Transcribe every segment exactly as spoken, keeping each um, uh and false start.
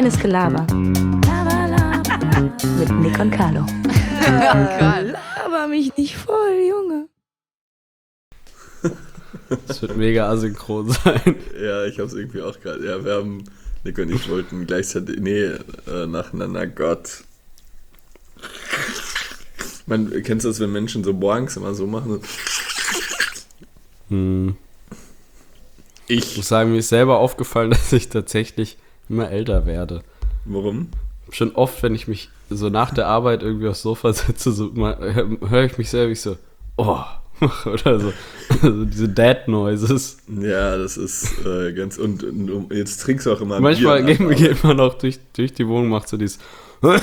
Reines Gelaber. Laber, laber. Mit Nick und Carlo. Laber mich nicht voll, Junge. Das wird mega asynchron sein. Ja, ich hab's irgendwie auch gerade. Ja, wir haben, Nick und ich wollten gleichzeitig, nee, äh, nacheinander, Gott. Man, kennst du das, wenn Menschen so morgens immer so machen? Hm. Ich. Ich muss sagen, mir ist selber aufgefallen, dass ich tatsächlich immer älter werde. Warum? Schon oft, wenn ich mich so nach der Arbeit irgendwie aufs Sofa setze, so höre ich mich selber ich so, oh, oder so. Also diese Dad-Noises. Ja, das ist äh, ganz, und, und jetzt trinkst du auch immer Manchmal Bier. Manchmal geht man auch durch, durch die Wohnung, macht so dieses ja,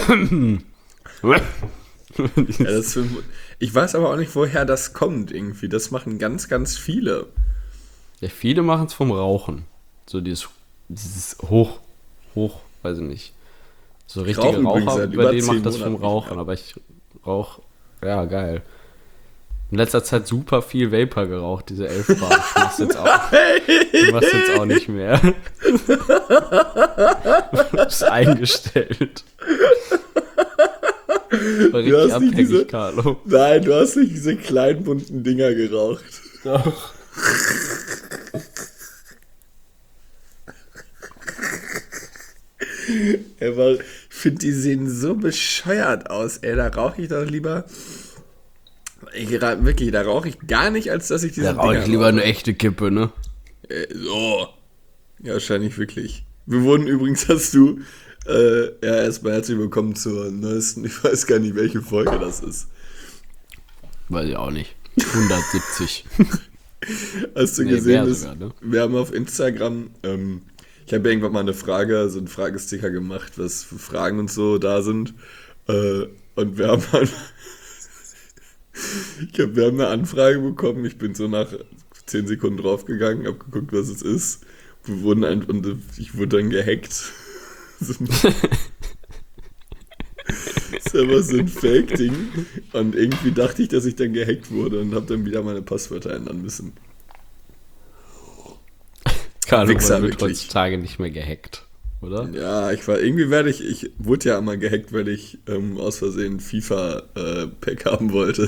das für, ich weiß aber auch nicht, woher das kommt irgendwie. Das machen ganz, ganz viele. Ja, viele machen es vom Rauchen. So dieses, dieses hoch, hoch, weiß ich nicht. So richtige Raucher, bei denen macht das vom Rauchen. Aber ich rauche, ja, geil. In letzter Zeit super viel Vapor geraucht, diese elf Bar. Ich mach's jetzt auch, ich mach's jetzt auch nicht mehr. Ich hab's eingestellt. War richtig abhängig, diese, Carlo. Nein, du hast nicht diese kleinen bunten Dinger geraucht. Doch. Aber ich finde, die sehen so bescheuert aus, ey. Da rauche ich doch lieber. Ich, wirklich, da rauche ich gar nicht, als dass ich diese Da rauche ich lieber eine echte Kippe, ne? Äh, so. Ja, wahrscheinlich wirklich. Wir wurden übrigens, hast du, äh, ja, erstmal herzlich willkommen zur neuesten, ich weiß gar nicht, welche Folge das ist. Weiß ich auch nicht. hundertsiebzig. Hast du nee, gesehen, dass sogar, ne? Wir haben auf Instagram, ähm, ich habe irgendwann mal eine Frage, so einen Fragesticker gemacht, was für Fragen und so da sind. Äh, und wir haben halt, ich hab, wir haben eine Anfrage bekommen, ich bin so nach zehn Sekunden draufgegangen, habe geguckt, was es ist. Wir wurden ein, und ich wurde dann gehackt. Das ist aber so ein Fake-Ding. Und irgendwie dachte ich, dass ich dann gehackt wurde und habe dann wieder meine Passwörter ändern müssen. Carlo, man wird heutzutage nicht mehr gehackt, oder? Ja, ich war, irgendwie werde ich, ich wurde ja einmal gehackt, weil ich ähm, aus Versehen FIFA-Pack äh, haben wollte.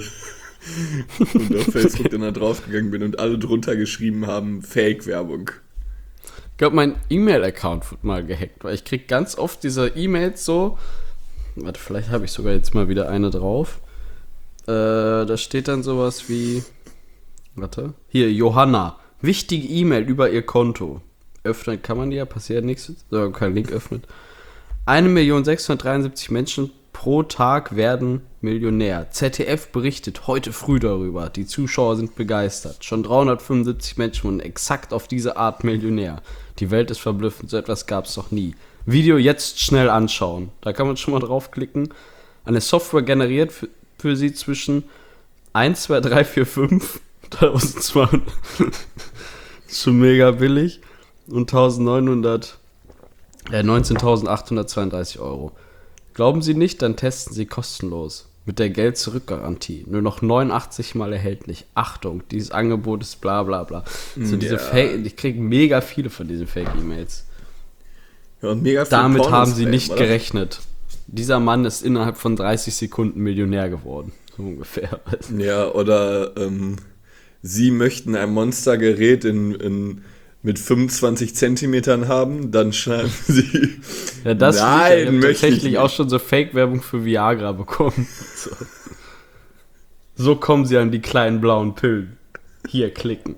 Und auf Facebook dann da draufgegangen bin und alle drunter geschrieben haben, Fake-Werbung. Ich glaube, mein E-Mail-Account wird mal gehackt, weil ich kriege ganz oft diese E-Mails so, warte, vielleicht habe ich sogar jetzt mal wieder eine drauf, äh, da steht dann sowas wie, warte, hier, Johanna, wichtige E-Mail über ihr Konto. Öffnen kann man die ja, passiert nichts, so kein Link öffnet. eine Million sechshundertdreiundsiebzig Menschen pro Tag werden Millionär. Z D F berichtet heute früh darüber. Die Zuschauer sind begeistert. Schon dreihundertfünfundsiebzig Menschen wurden exakt auf diese Art Millionär. Die Welt ist verblüffend, so etwas gab es noch nie. Video jetzt schnell anschauen. Da kann man schon mal draufklicken. Eine Software generiert für, für sie zwischen eins, zwei, drei, vier, fünf, eintausendzweihundert, schon mega billig, und neunzehnhundert, äh, neunzehntausendachthundertzweiunddreißig Euro. Glauben Sie nicht, dann testen Sie kostenlos. Mit der Geld-Zurück-Garantie. Nur noch neunundachtzig Mal erhältlich. Achtung, dieses Angebot ist bla bla bla. So diese Ja. Fake, ich kriege mega viele von diesen Fake-E-Mails. Ja, und mega viel Damit Pornos haben sie Fame, nicht oder? gerechnet. Dieser Mann ist innerhalb von dreißig Sekunden Millionär geworden. So ungefähr. Ja, oder ähm, Sie möchten ein Monstergerät in, in, mit fünfundzwanzig Zentimetern haben, dann schreiben Sie. Ja, das Nein, ich habe möchte ich tatsächlich nicht. auch schon so Fake-Werbung für Viagra bekommen. So. So kommen sie an die kleinen blauen Pillen. Hier klicken.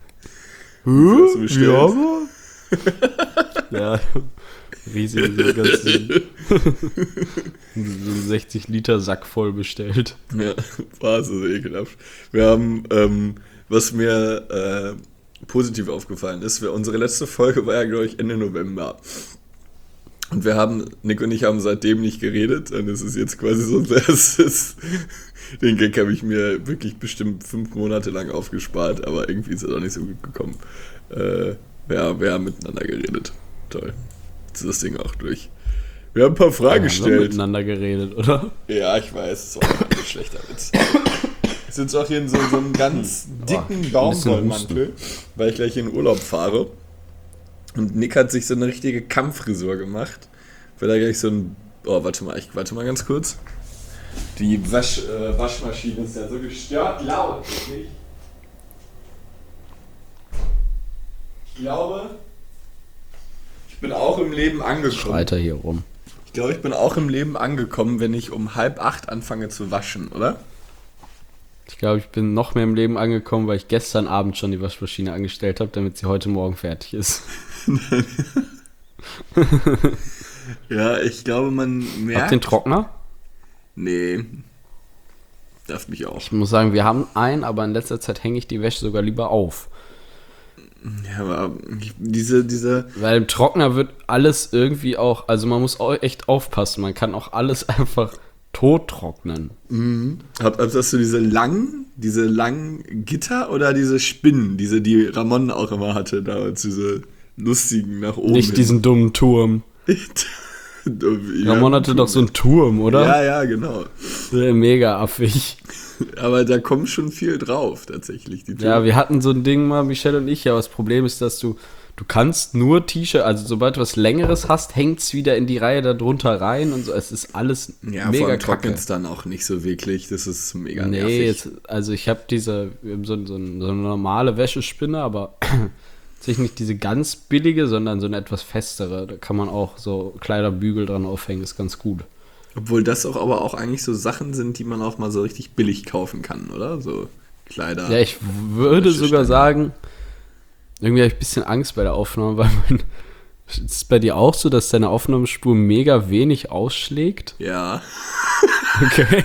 Hast du bestellt? Viagra? Ja, riesig, so ganz so einen sechzig Liter Sack voll bestellt. Ja, war so ekelhaft. Wir haben, ähm, was mir äh, positiv aufgefallen ist, wir, unsere letzte Folge war ja, glaube ich, Ende November. Und wir haben, Nick und ich haben seitdem nicht geredet. Und es ist jetzt quasi so, das ist, den Gag habe ich mir wirklich bestimmt fünf Monate lang aufgespart, aber irgendwie ist er doch nicht so gut gekommen. Äh, ja, wir haben miteinander geredet. Toll. Jetzt ist das Ding auch durch. Wir haben ein paar Fragen Wir gestellt. haben miteinander geredet, oder? Ja, ich weiß, es ist auch ein ganz schlechter Witz. Ich sitze auch hier in so, so einem ganz dicken Baumwollmantel, weil ich gleich in Urlaub fahre. Und Nick hat sich so eine richtige Kampffrisur gemacht. Ich will da gleich so ein... Oh, warte mal, ich warte mal ganz kurz. Die Wasch, äh, Waschmaschine ist ja so gestört laut, wirklich. Ich glaube, ich bin auch im Leben angekommen. Schreit er hier rum. Ich glaube, ich bin auch im Leben angekommen, wenn ich um halb acht anfange zu waschen, oder? Ich glaube, ich bin noch mehr im Leben angekommen, weil ich gestern Abend schon die Waschmaschine angestellt habe, damit sie heute Morgen fertig ist. Ja, ich glaube, man merkt... Habt ihr den Trockner? Nee. Darf mich auch. Ich muss sagen, wir haben einen, aber in letzter Zeit hänge ich die Wäsche sogar lieber auf. Ja, aber diese, diese... Weil im Trockner wird alles irgendwie auch, also man muss auch echt aufpassen, man kann auch alles einfach tot trocknen. Mhm. Hab, hast du diese langen, diese langen Gitter oder diese Spinnen, diese, die Ramon auch immer hatte damals, diese lustigen nach oben? Nicht hin. diesen dummen Turm. Ja, Ramon hatte doch so einen Turm, oder? Ja, ja, genau. Mega affig. Aber da kommt schon viel drauf, tatsächlich. Die Ja, wir hatten so ein Ding mal, Michelle und ich, aber das Problem ist, dass du, du kannst nur T-Shirt, also sobald du was Längeres hast, hängt es wieder in die Reihe da drunter rein und so. Es ist alles ja, vor mega allem kacke. trocknet es dann auch nicht so wirklich. Das ist mega Nee, nervig. jetzt, also ich habe diese, wir haben so, so, so eine normale Wäschespinne, aber sich nicht diese ganz billige, sondern so eine etwas festere. Da kann man auch so Kleiderbügel dran aufhängen, ist ganz gut. Obwohl das auch aber auch eigentlich so Sachen sind, die man auch mal so richtig billig kaufen kann, oder? So Kleider. Ja, ich würde sogar sagen, irgendwie habe ich ein bisschen Angst bei der Aufnahme, weil mein, ist es bei dir auch so, dass deine Aufnahmespur mega wenig ausschlägt? Ja. Okay.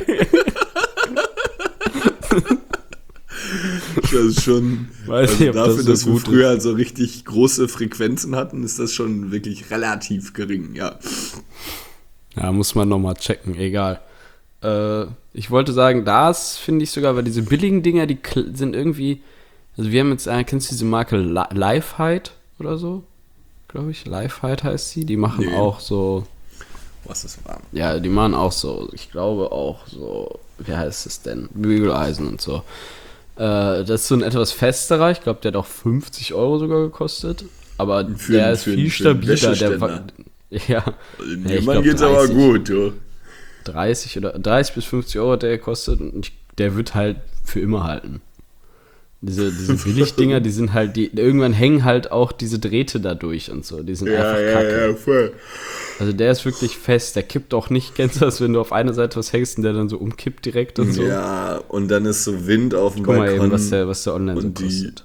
Das ist schon, Weiß also nicht, ob dafür, das so dass wir gut früher halt so richtig große Frequenzen hatten, ist das schon wirklich relativ gering, ja. Ja, muss man nochmal checken, egal. Äh, ich wollte sagen, das finde ich sogar, weil diese billigen Dinger, die kl- sind irgendwie, also wir haben jetzt, äh, kennst du diese Marke Li- Lifehide oder so? Glaube ich, Lifehide heißt sie. Die machen Nee. auch so, Was ist warm? ja, die machen auch so, ich glaube auch so, wie heißt es denn? Bügeleisen und so. Äh, das ist so ein etwas festerer, ich glaube, der hat auch fünfzig Euro sogar gekostet. Aber Für- der ist für- viel für einen stabiler. Der, Wäscheständer. wa- ja, Dem Ja, ich Mann glaub, geht's aber dreißig. gut, du. dreißig oder dreißig bis fünfzig Euro hat der gekostet und ich, der wird halt für immer halten. Diese, diese Billigdinger, die sind halt, die irgendwann hängen halt auch diese Drähte da durch und so. Die sind Ja, einfach ja, kacke. ja, voll. Also der ist wirklich fest, der kippt auch nicht. Kennst du das, wenn du auf einer Seite was hängst und der dann so umkippt direkt und so? Ja, und dann ist so Wind auf dem Guck mal Balkon. eben, was der, was der online so und die, kostet.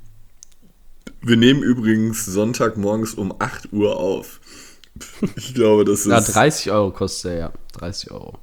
wir nehmen übrigens Sonntagmorgens um acht Uhr auf. Ich glaube, das ist... Ja, dreißig Euro kostet der, ja. dreißig Euro.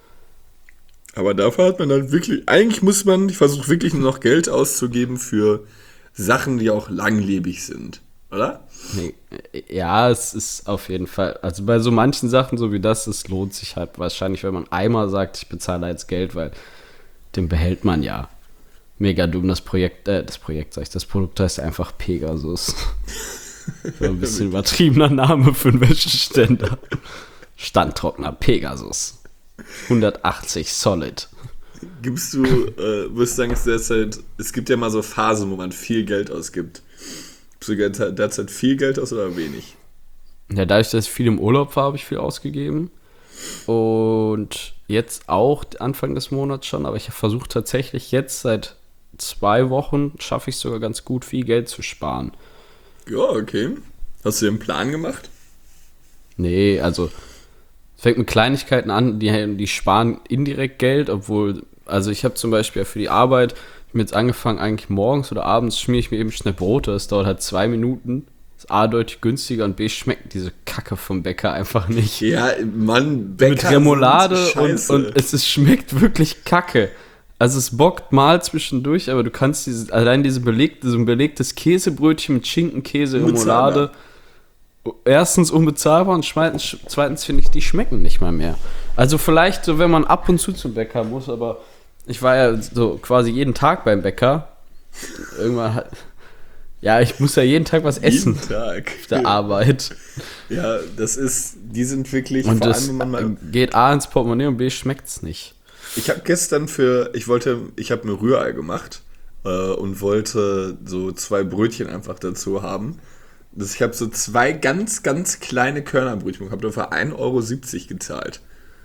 Aber dafür hat man dann wirklich, eigentlich muss man, ich versuche wirklich nur noch Geld auszugeben für Sachen, die auch langlebig sind, oder? Nee, ja, es ist auf jeden Fall, also bei so manchen Sachen, so wie das, es lohnt sich halt wahrscheinlich, wenn man einmal sagt, ich bezahle jetzt Geld, weil den behält man ja. Mega dumm, das Projekt, äh, das Projekt, sag ich, das Produkt heißt einfach Pegasus. So ein bisschen übertriebener Name für einen Wäscheständer. Standtrockner Pegasus. hundertachtzig Solid. Gibst du, äh, würdest du sagen, es, derzeit, es gibt ja mal so Phasen, wo man viel Geld ausgibt. Gibst du derzeit, derzeit viel Geld aus oder wenig? Ja, dadurch, dass ich viel im Urlaub war, habe ich viel ausgegeben. Und jetzt auch Anfang des Monats schon, aber ich habe versucht tatsächlich jetzt seit zwei Wochen, schaffe ich es sogar ganz gut, viel Geld zu sparen. Ja, okay. Hast du dir einen Plan gemacht? Nee, also es fängt mit Kleinigkeiten an, die, die sparen indirekt Geld, obwohl, also ich habe zum Beispiel für die Arbeit, ich habe jetzt angefangen, eigentlich morgens oder abends schmiere ich mir eben schnell Brote, das dauert halt zwei Minuten, ist A deutlich günstiger und B schmeckt diese Kacke vom Bäcker einfach nicht. Ja, Mann, Bäcker Mit Remoulade sind und, scheiße. und es ist, schmeckt wirklich Kacke. Also es bockt mal zwischendurch, aber du kannst diese, allein diese belegte, so ein belegtes Käsebrötchen mit Schinken, Käse, Remoulade, erstens unbezahlbar und zweitens, zweitens finde ich, die schmecken nicht mal mehr. Also vielleicht so, wenn man ab und zu zum Bäcker muss, aber ich war ja so quasi jeden Tag beim Bäcker. Irgendwann hat, ja, ich muss ja jeden Tag was essen Jeden Tag. auf der Arbeit. Ja, das ist, die sind wirklich, Und vor das allem, wenn man mal, geht A ins Portemonnaie und B schmeckt's nicht. ich habe gestern für, ich wollte, ich habe mir Rührei gemacht äh, und wollte so zwei Brötchen einfach dazu haben. Das, ich habe so zwei ganz, ganz kleine Körnerbrötchen und habe dafür ein Euro siebzig gezahlt.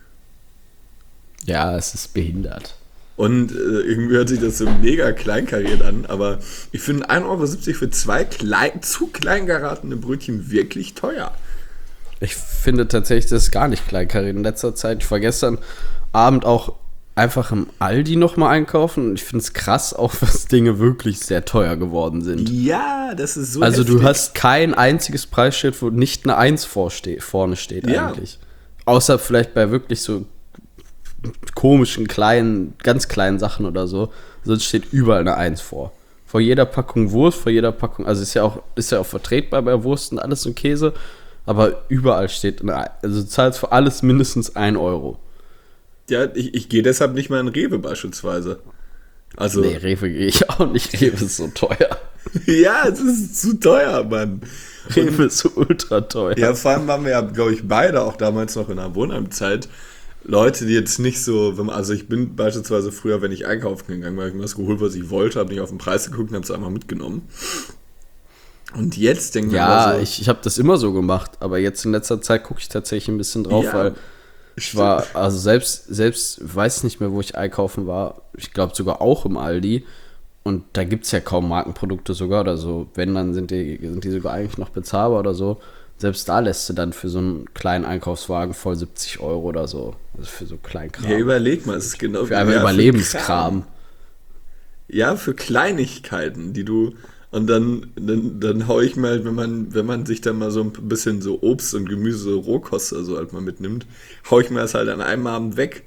Ja, es ist behindert. Und äh, irgendwie hört sich das so mega kleinkariert an, aber ich finde ein Euro siebzig für zwei klein, zu klein geratene Brötchen wirklich teuer. Ich finde tatsächlich, das ist gar nicht kleinkariert in letzter Zeit. Ich war gestern Abend auch einfach im Aldi nochmal einkaufen und ich finde es krass, auch was Dinge wirklich sehr teuer geworden sind. Ja, das ist so Also heftig. du hast kein einziges Preisschild, wo nicht eine Eins vorste- vorne steht Ja. eigentlich. Außer vielleicht bei wirklich so komischen, kleinen, ganz kleinen Sachen oder so. Sonst steht überall eine Eins vor. Vor jeder Packung Wurst, vor jeder Packung, also ist ja auch, ist ja auch vertretbar bei Wurst und alles und Käse, aber überall steht eine Eins. Also du zahlst für alles mindestens ein Euro. Ja, ich, ich gehe deshalb nicht mal in Rewe beispielsweise. Also, Nee, Rewe gehe ich auch nicht. Rewe ist so teuer. ja, es ist zu teuer, Mann. Rewe ist so ultra teuer. Ja, vor allem waren wir ja, glaube ich, beide auch damals noch in der Wohnheimzeit Leute, die jetzt nicht so, wenn man, also ich bin beispielsweise früher, wenn ich einkaufen gegangen bin, habe ich mir das geholt, was ich wollte, habe nicht auf den Preis geguckt und habe es einfach mitgenommen. Und jetzt denke ich Ja, mir so, ich, ich habe das immer so gemacht, aber jetzt in letzter Zeit gucke ich tatsächlich ein bisschen drauf, Ja, weil ich war, also selbst, selbst, weiß nicht mehr, wo ich einkaufen war, ich glaube sogar auch im Aldi und da gibt es ja kaum Markenprodukte sogar oder so, wenn, dann sind die, sind die sogar eigentlich noch bezahlbar oder so, selbst da lässt du dann für so einen kleinen Einkaufswagen voll siebzig Euro oder so, also für so Kleinkram. ja, überleg mal, es ist genau für einfach ja, Überlebenskram. Kram. Ja, für Kleinigkeiten, die du und dann, dann, dann hau ich mal, wenn man, wenn man sich dann mal so ein bisschen so Obst und Gemüse, so Rohkost oder so halt mal mitnimmt, hau ich mir das halt an einem Abend weg.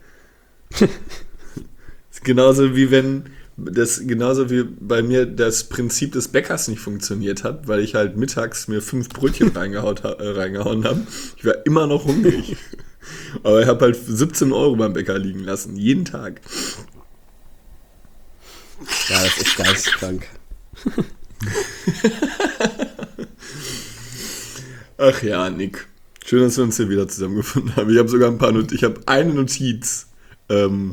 Ist genauso wie wenn, das, genauso wie bei mir das Prinzip des Bäckers nicht funktioniert hat, weil ich halt mittags mir fünf Brötchen reingehaut, äh, reingehauen habe. Ich war immer noch hungrig. Aber ich habe halt siebzehn Euro beim Bäcker liegen lassen, jeden Tag. Ja, das ist geisteskrank. Ach ja, Nick. Schön, dass wir uns hier wieder zusammengefunden haben. Ich habe sogar ein paar Not- ich habe eine Notiz ähm,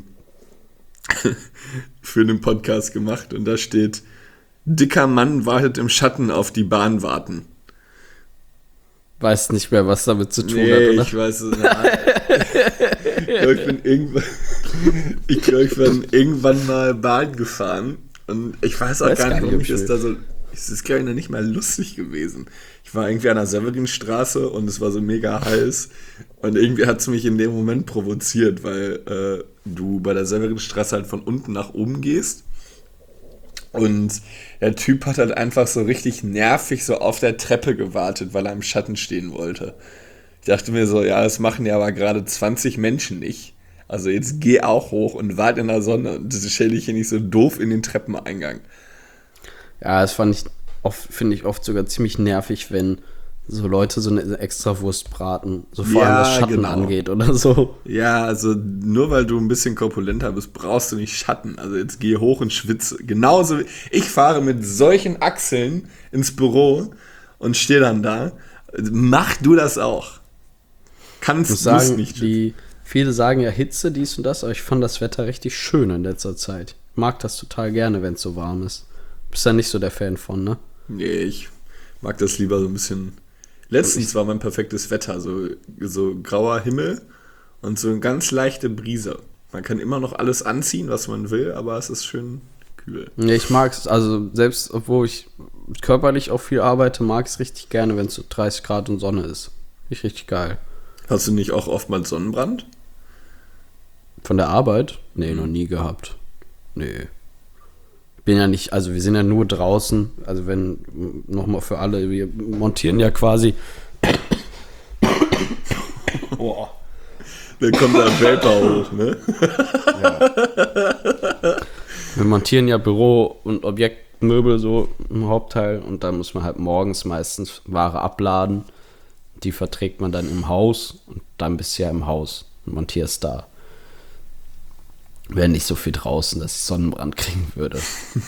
für den Podcast gemacht und da steht: Dicker Mann wartet im Schatten auf die Bahn warten. Weiß nicht mehr, was damit zu tun Nee, hat, oder? ich weiß es nicht. Ich glaube, ich bin irgendwann, ich glaube, ich bin irgendwann mal Bahn gefahren und ich weiß auch Weiß gar gar nicht, nicht, warum ob ich ich das da so. Es ist, glaube ich, noch nicht mal lustig gewesen. Ich war irgendwie an der Severinstraße und es war so mega heiß und irgendwie hat es mich in dem Moment provoziert, weil äh, du bei der Severinstraße halt von unten nach oben gehst und der Typ hat halt einfach so richtig nervig so auf der Treppe gewartet, weil er im Schatten stehen wollte. Ich dachte mir so, ja, das machen ja aber gerade zwanzig Menschen nicht. Also jetzt geh auch hoch und wart in der Sonne und das stelle ich hier nicht so doof in den Treppeneingang. Ja, das fand ich oft, finde ich oft sogar ziemlich nervig, wenn so Leute so eine Extrawurst braten, so vor allem Ja, was Schatten genau. angeht oder so. Ja, also nur weil du ein bisschen korpulenter bist, brauchst du nicht Schatten. Also jetzt geh hoch und schwitze. Genauso wie ich fahre mit solchen Achseln ins Büro und stehe dann da. Mach du das auch. Kannst Ich muss du es sagen, nicht. die, viele sagen ja Hitze, dies und das, aber ich fand das Wetter richtig schön in letzter Zeit. Ich mag das total gerne, wenn es so warm ist. Bist ja nicht so der Fan von, ne? Nee, ich mag das lieber so ein bisschen. Letztens war mein perfektes Wetter, so, so grauer Himmel und so eine ganz leichte Brise. Man kann immer noch alles anziehen, was man will, aber es ist schön kühl. Nee, ich mag es, also selbst obwohl ich körperlich auch viel arbeite, mag ich es richtig gerne, wenn es so dreißig Grad und Sonne ist. Richtig, richtig geil. Hast du nicht auch oftmals Sonnenbrand? Von der Arbeit? Nee, noch nie gehabt. Nee. Bin ja nicht, also wir sind ja nur draußen, also wenn, nochmal für alle, wir montieren ja quasi. Boah. Dann kommt der Vapor hoch, ne? Wir montieren ja Büro- und Objektmöbel so im Hauptteil und dann muss man halt morgens meistens Ware abladen. Die verträgt man dann im Haus und dann bist du ja im Haus und montierst da. Wäre nicht so viel draußen, dass ich Sonnenbrand kriegen würde.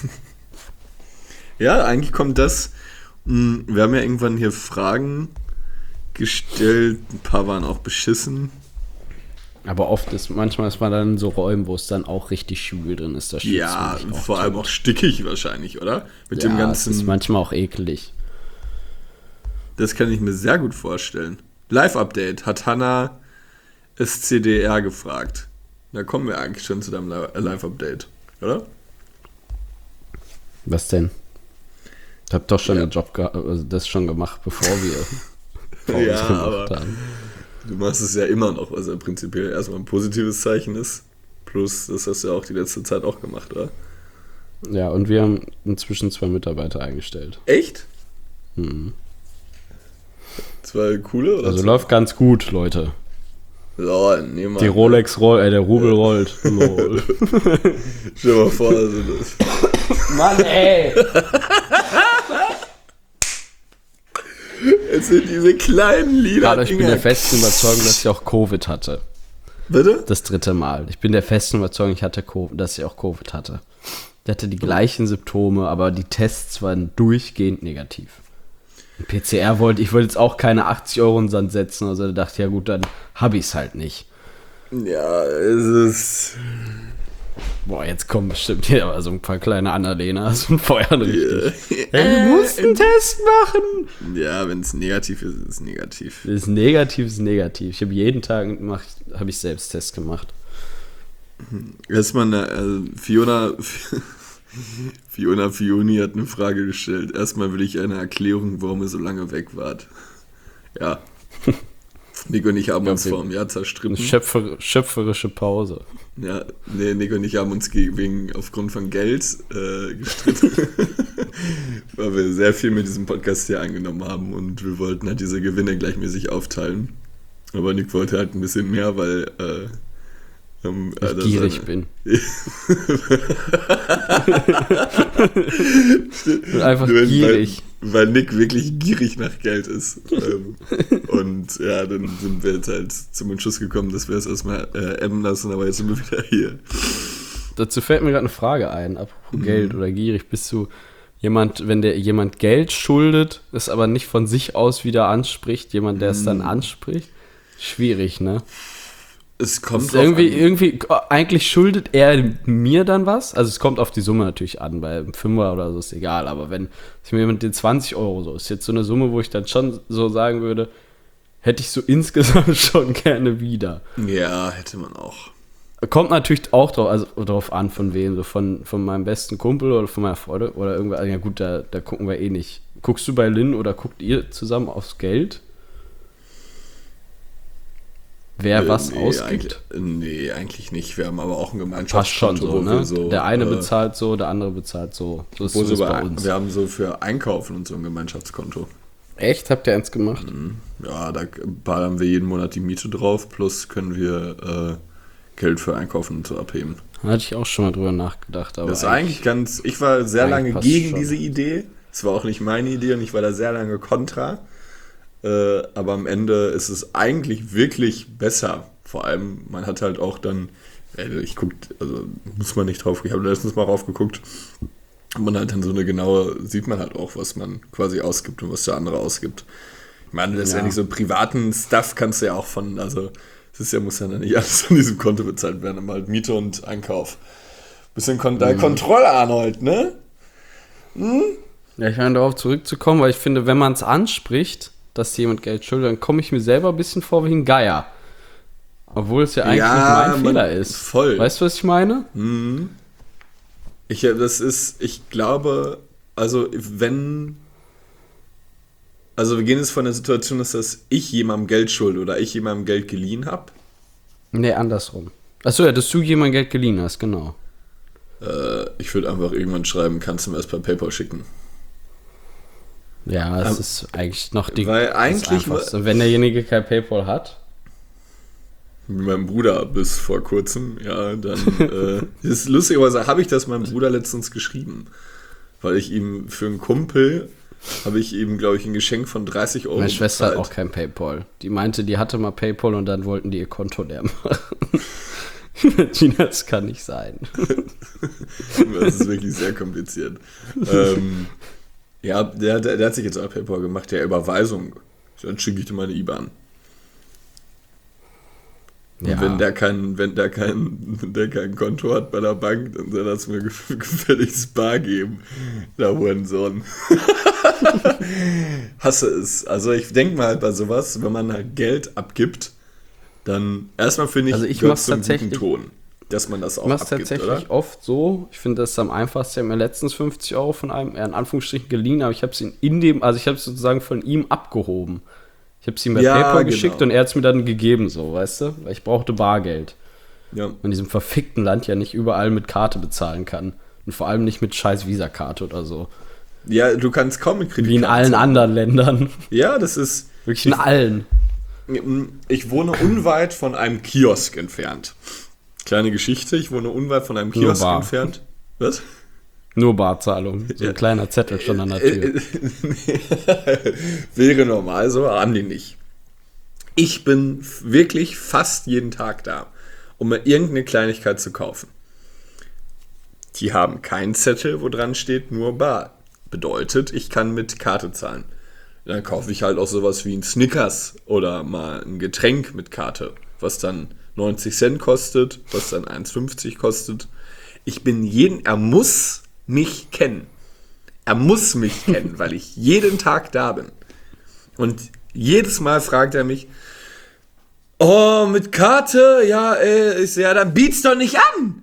Ja, eigentlich kommt das. mh, Wir haben ja irgendwann hier Fragen gestellt. Ein paar waren auch beschissen. Aber oft ist, manchmal ist man dann in so Räumen, wo es dann auch richtig schwül drin ist. Da schwitzt Ja, man sich auch vor allem tot. auch stickig wahrscheinlich, oder? Mit Ja, dem es ist ganzen. manchmal auch eklig. Das kann ich mir sehr gut vorstellen. Live-Update hat Hannah S C D R gefragt. Da kommen wir eigentlich schon zu deinem Live-Update, oder? Was denn? Ich hab doch schon Ja. den Job gehabt, also das schon gemacht, bevor wir Pause Ja, gemacht aber haben. du machst es ja immer noch, was ja prinzipiell erstmal ein positives Zeichen ist. Plus, das hast du ja auch die letzte Zeit auch gemacht, oder? Ja, und wir haben inzwischen zwei Mitarbeiter eingestellt. Echt? Mhm. Zwei coole, oder? Also zwei? läuft ganz gut, Leute. Ja, nee, Mann. Die Rolex rollt, äh, der Rubel rollt. Lol. Stell dir mal vor, also das. Mann, ey! Es sind diese kleinen Lieder. Aber ich bin der festen Überzeugung, dass ich auch Covid hatte. Bitte? Das dritte Mal. Ich bin der festen Überzeugung, ich hatte Covid, dass ich auch Covid hatte. Ich hatte die gleichen Symptome, aber die Tests waren durchgehend negativ. P C R wollte, ich wollte jetzt auch keine achtzig Euro in den Sand setzen, also da dachte ich, ja gut, dann habe ich es halt nicht. Ja, es ist. Boah, jetzt kommen bestimmt hier aber so ein paar kleine Annalenas und feuern richtig. Yeah. Hey, du musst einen Test machen! Ja, wenn es negativ ist, ist es negativ. Das ist negativ, ist negativ. Ich habe jeden Tag habe ich Selbsttest gemacht. Erstmal eine, also Fiona. Fiona Fioni hat eine Frage gestellt. Erstmal will ich eine Erklärung, warum ihr so lange weg wart. Ja. Nick und ich haben uns vor einem Jahr zerstritten. Eine schöpfer, schöpferische Pause. Ja, nee, Nick und ich haben uns wegen, aufgrund von Geld äh, gestritten. Weil wir sehr viel mit diesem Podcast hier eingenommen haben und wir wollten halt diese Gewinne gleichmäßig aufteilen. Aber Nick wollte halt ein bisschen mehr, weil äh, ähm, Ich äh, gierig seine, bin. Ich bin einfach Weil- gierig. Weil, weil Nick wirklich gierig nach Geld ist. ähm, und ja, dann sind wir jetzt halt zum Entschluss gekommen, dass wir es erstmal äh, emmen lassen, aber jetzt sind wir wieder hier. Dazu fällt mir gerade eine Frage ein, apropos Geld oder gierig. Bist du jemand, wenn der jemand Geld schuldet, es aber nicht von sich aus wieder anspricht, jemand, der es dann anspricht? Schwierig, ne? Es kommt Ist drauf irgendwie, an. irgendwie, eigentlich schuldet er mir dann was. Also es kommt auf die Summe natürlich an, bei einem Fünfer oder so ist egal. Aber wenn ich mir jemand den zwanzig Euro so, ist jetzt so eine Summe, wo ich dann schon so sagen würde, hätte ich so insgesamt schon gerne wieder. Ja, hätte man auch. Kommt natürlich auch drauf, also drauf an, von wem, so von, von meinem besten Kumpel oder von meiner Freundin oder irgendwer. Ja gut, da, da gucken wir eh nicht. Guckst du bei Lynn oder guckt ihr zusammen aufs Geld? Wer Äh, was nee, ausgibt? Eigentlich, nee, eigentlich nicht. Wir haben aber auch ein Passt schon Gemeinschaftskonto, so, wo ne? wir so... Der eine äh, bezahlt so, der andere bezahlt so. So ist wo es so bei bei, uns. wir haben so für Einkaufen und so ein Gemeinschaftskonto. Echt? Habt ihr eins gemacht? Ja, da ballern wir jeden Monat die Miete drauf, plus können wir äh, Geld für Einkaufen und so abheben. Da hatte ich auch schon mal drüber nachgedacht. Aber Das ist eigentlich ganz... Ich war sehr eigentlich lange passt gegen schon. diese Idee. Es war auch nicht meine Idee und ich war da sehr lange kontra. Äh, aber am Ende ist es eigentlich wirklich besser. Vor allem, man hat halt auch dann, ey, ich guck, also muss man nicht drauf, ich habe letztens mal raufgeguckt, und man hat dann so eine genaue, sieht man halt auch, was man quasi ausgibt und was der andere ausgibt. Ich meine, letztendlich Ja. so privaten Stuff kannst du ja auch von, also es ist ja, muss ja dann nicht alles von diesem Konto bezahlt werden, aber halt Miete und Einkauf. Bisschen Kon mhm. Kontrolle, Arnold, ne? Ja, ich meine, darauf zurückzukommen, weil ich finde, wenn man es anspricht, dass jemand Geld schuldet, dann komme ich mir selber ein bisschen vor wie ein Geier. Obwohl es ja eigentlich Ja, nicht mein man- Fehler ist. voll. Weißt du, was ich meine? Ich, das ist, ich glaube, also wenn, also wir gehen jetzt von der Situation, dass das ich jemandem Geld schulde oder ich jemandem Geld geliehen habe. Nee, andersrum. Achso, ja, dass du jemand Geld geliehen hast, genau. Äh, ich würde einfach irgendwann schreiben, kannst du mir das per PayPal schicken. Ja, es Ähm, ist eigentlich noch die weil das eigentlich Einfachste. Wenn derjenige kein PayPal hat, Mit meinem Bruder bis vor kurzem, ja, dann äh, ist lustigerweise habe ich das meinem Bruder letztens geschrieben, weil ich ihm für einen Kumpel habe ich ihm, glaube ich, ein Geschenk von dreißig Euro meine Schwester hat bezahlt. auch kein PayPal. Die meinte, die hatte mal PayPal und dann wollten die ihr Konto leer machen. Gina, das kann nicht sein. Das ist wirklich sehr kompliziert. ähm, ja, der, der, der hat sich jetzt auch PayPal gemacht, der Überweisung. Dann schicke ich dir meine I B A N. Und Ja. wenn der kein, wenn der kein, wenn der kein Konto hat bei der Bank, dann soll er es mir gef- gefälligst bar geben. Der Hurensohn. Hasse es. Also ich denke mal bei sowas, wenn man halt Geld abgibt, dann erstmal finde ich, Also ich gehört mach's zum tatsächlich- guten Ton, dass man das auch Ich mache es abgibt, tatsächlich oder? oft so. Ich finde das ist am einfachsten. Ich habe mir letztens fünfzig Euro von einem, eher in Anführungsstrichen, geliehen, aber ich habe es in, in dem, also ich habe es sozusagen von ihm abgehoben. Ich habe es ihm bei Ja, PayPal genau. geschickt und er hat es mir dann gegeben, so, weißt du? Weil ich brauchte Bargeld. Ja. Und in diesem verfickten Land ja nicht überall mit Karte bezahlen kann. Und vor allem nicht mit scheiß Visa-Karte oder so. ja, du kannst kaum mit Kreditkarte Wie in allen zahlen. anderen Ländern. Ja, das ist... Wirklich in allen. Ich wohne unweit von einem Kiosk entfernt. Kleine Geschichte, ich wohne unweit von einem Nur Kiosk bar. entfernt. Was? Nur Barzahlung. So ein Ja. kleiner Zettel schon an der Tür. Wäre normal so, haben die nicht. Ich bin f- wirklich fast jeden Tag da, um mir irgendeine Kleinigkeit zu kaufen. Die haben keinen Zettel, wo dran steht, nur bar. Bedeutet, ich kann mit Karte zahlen. Dann kaufe ich halt auch sowas wie ein Snickers oder mal ein Getränk mit Karte, was dann neunzig Cent kostet, was dann eins fünfzig kostet. Ich bin jeden, er muss mich kennen. Er muss mich kennen, weil ich jeden Tag da bin. Und jedes Mal fragt er mich, oh, mit Karte? Ja, äh, ich, ja, dann biet's doch nicht an.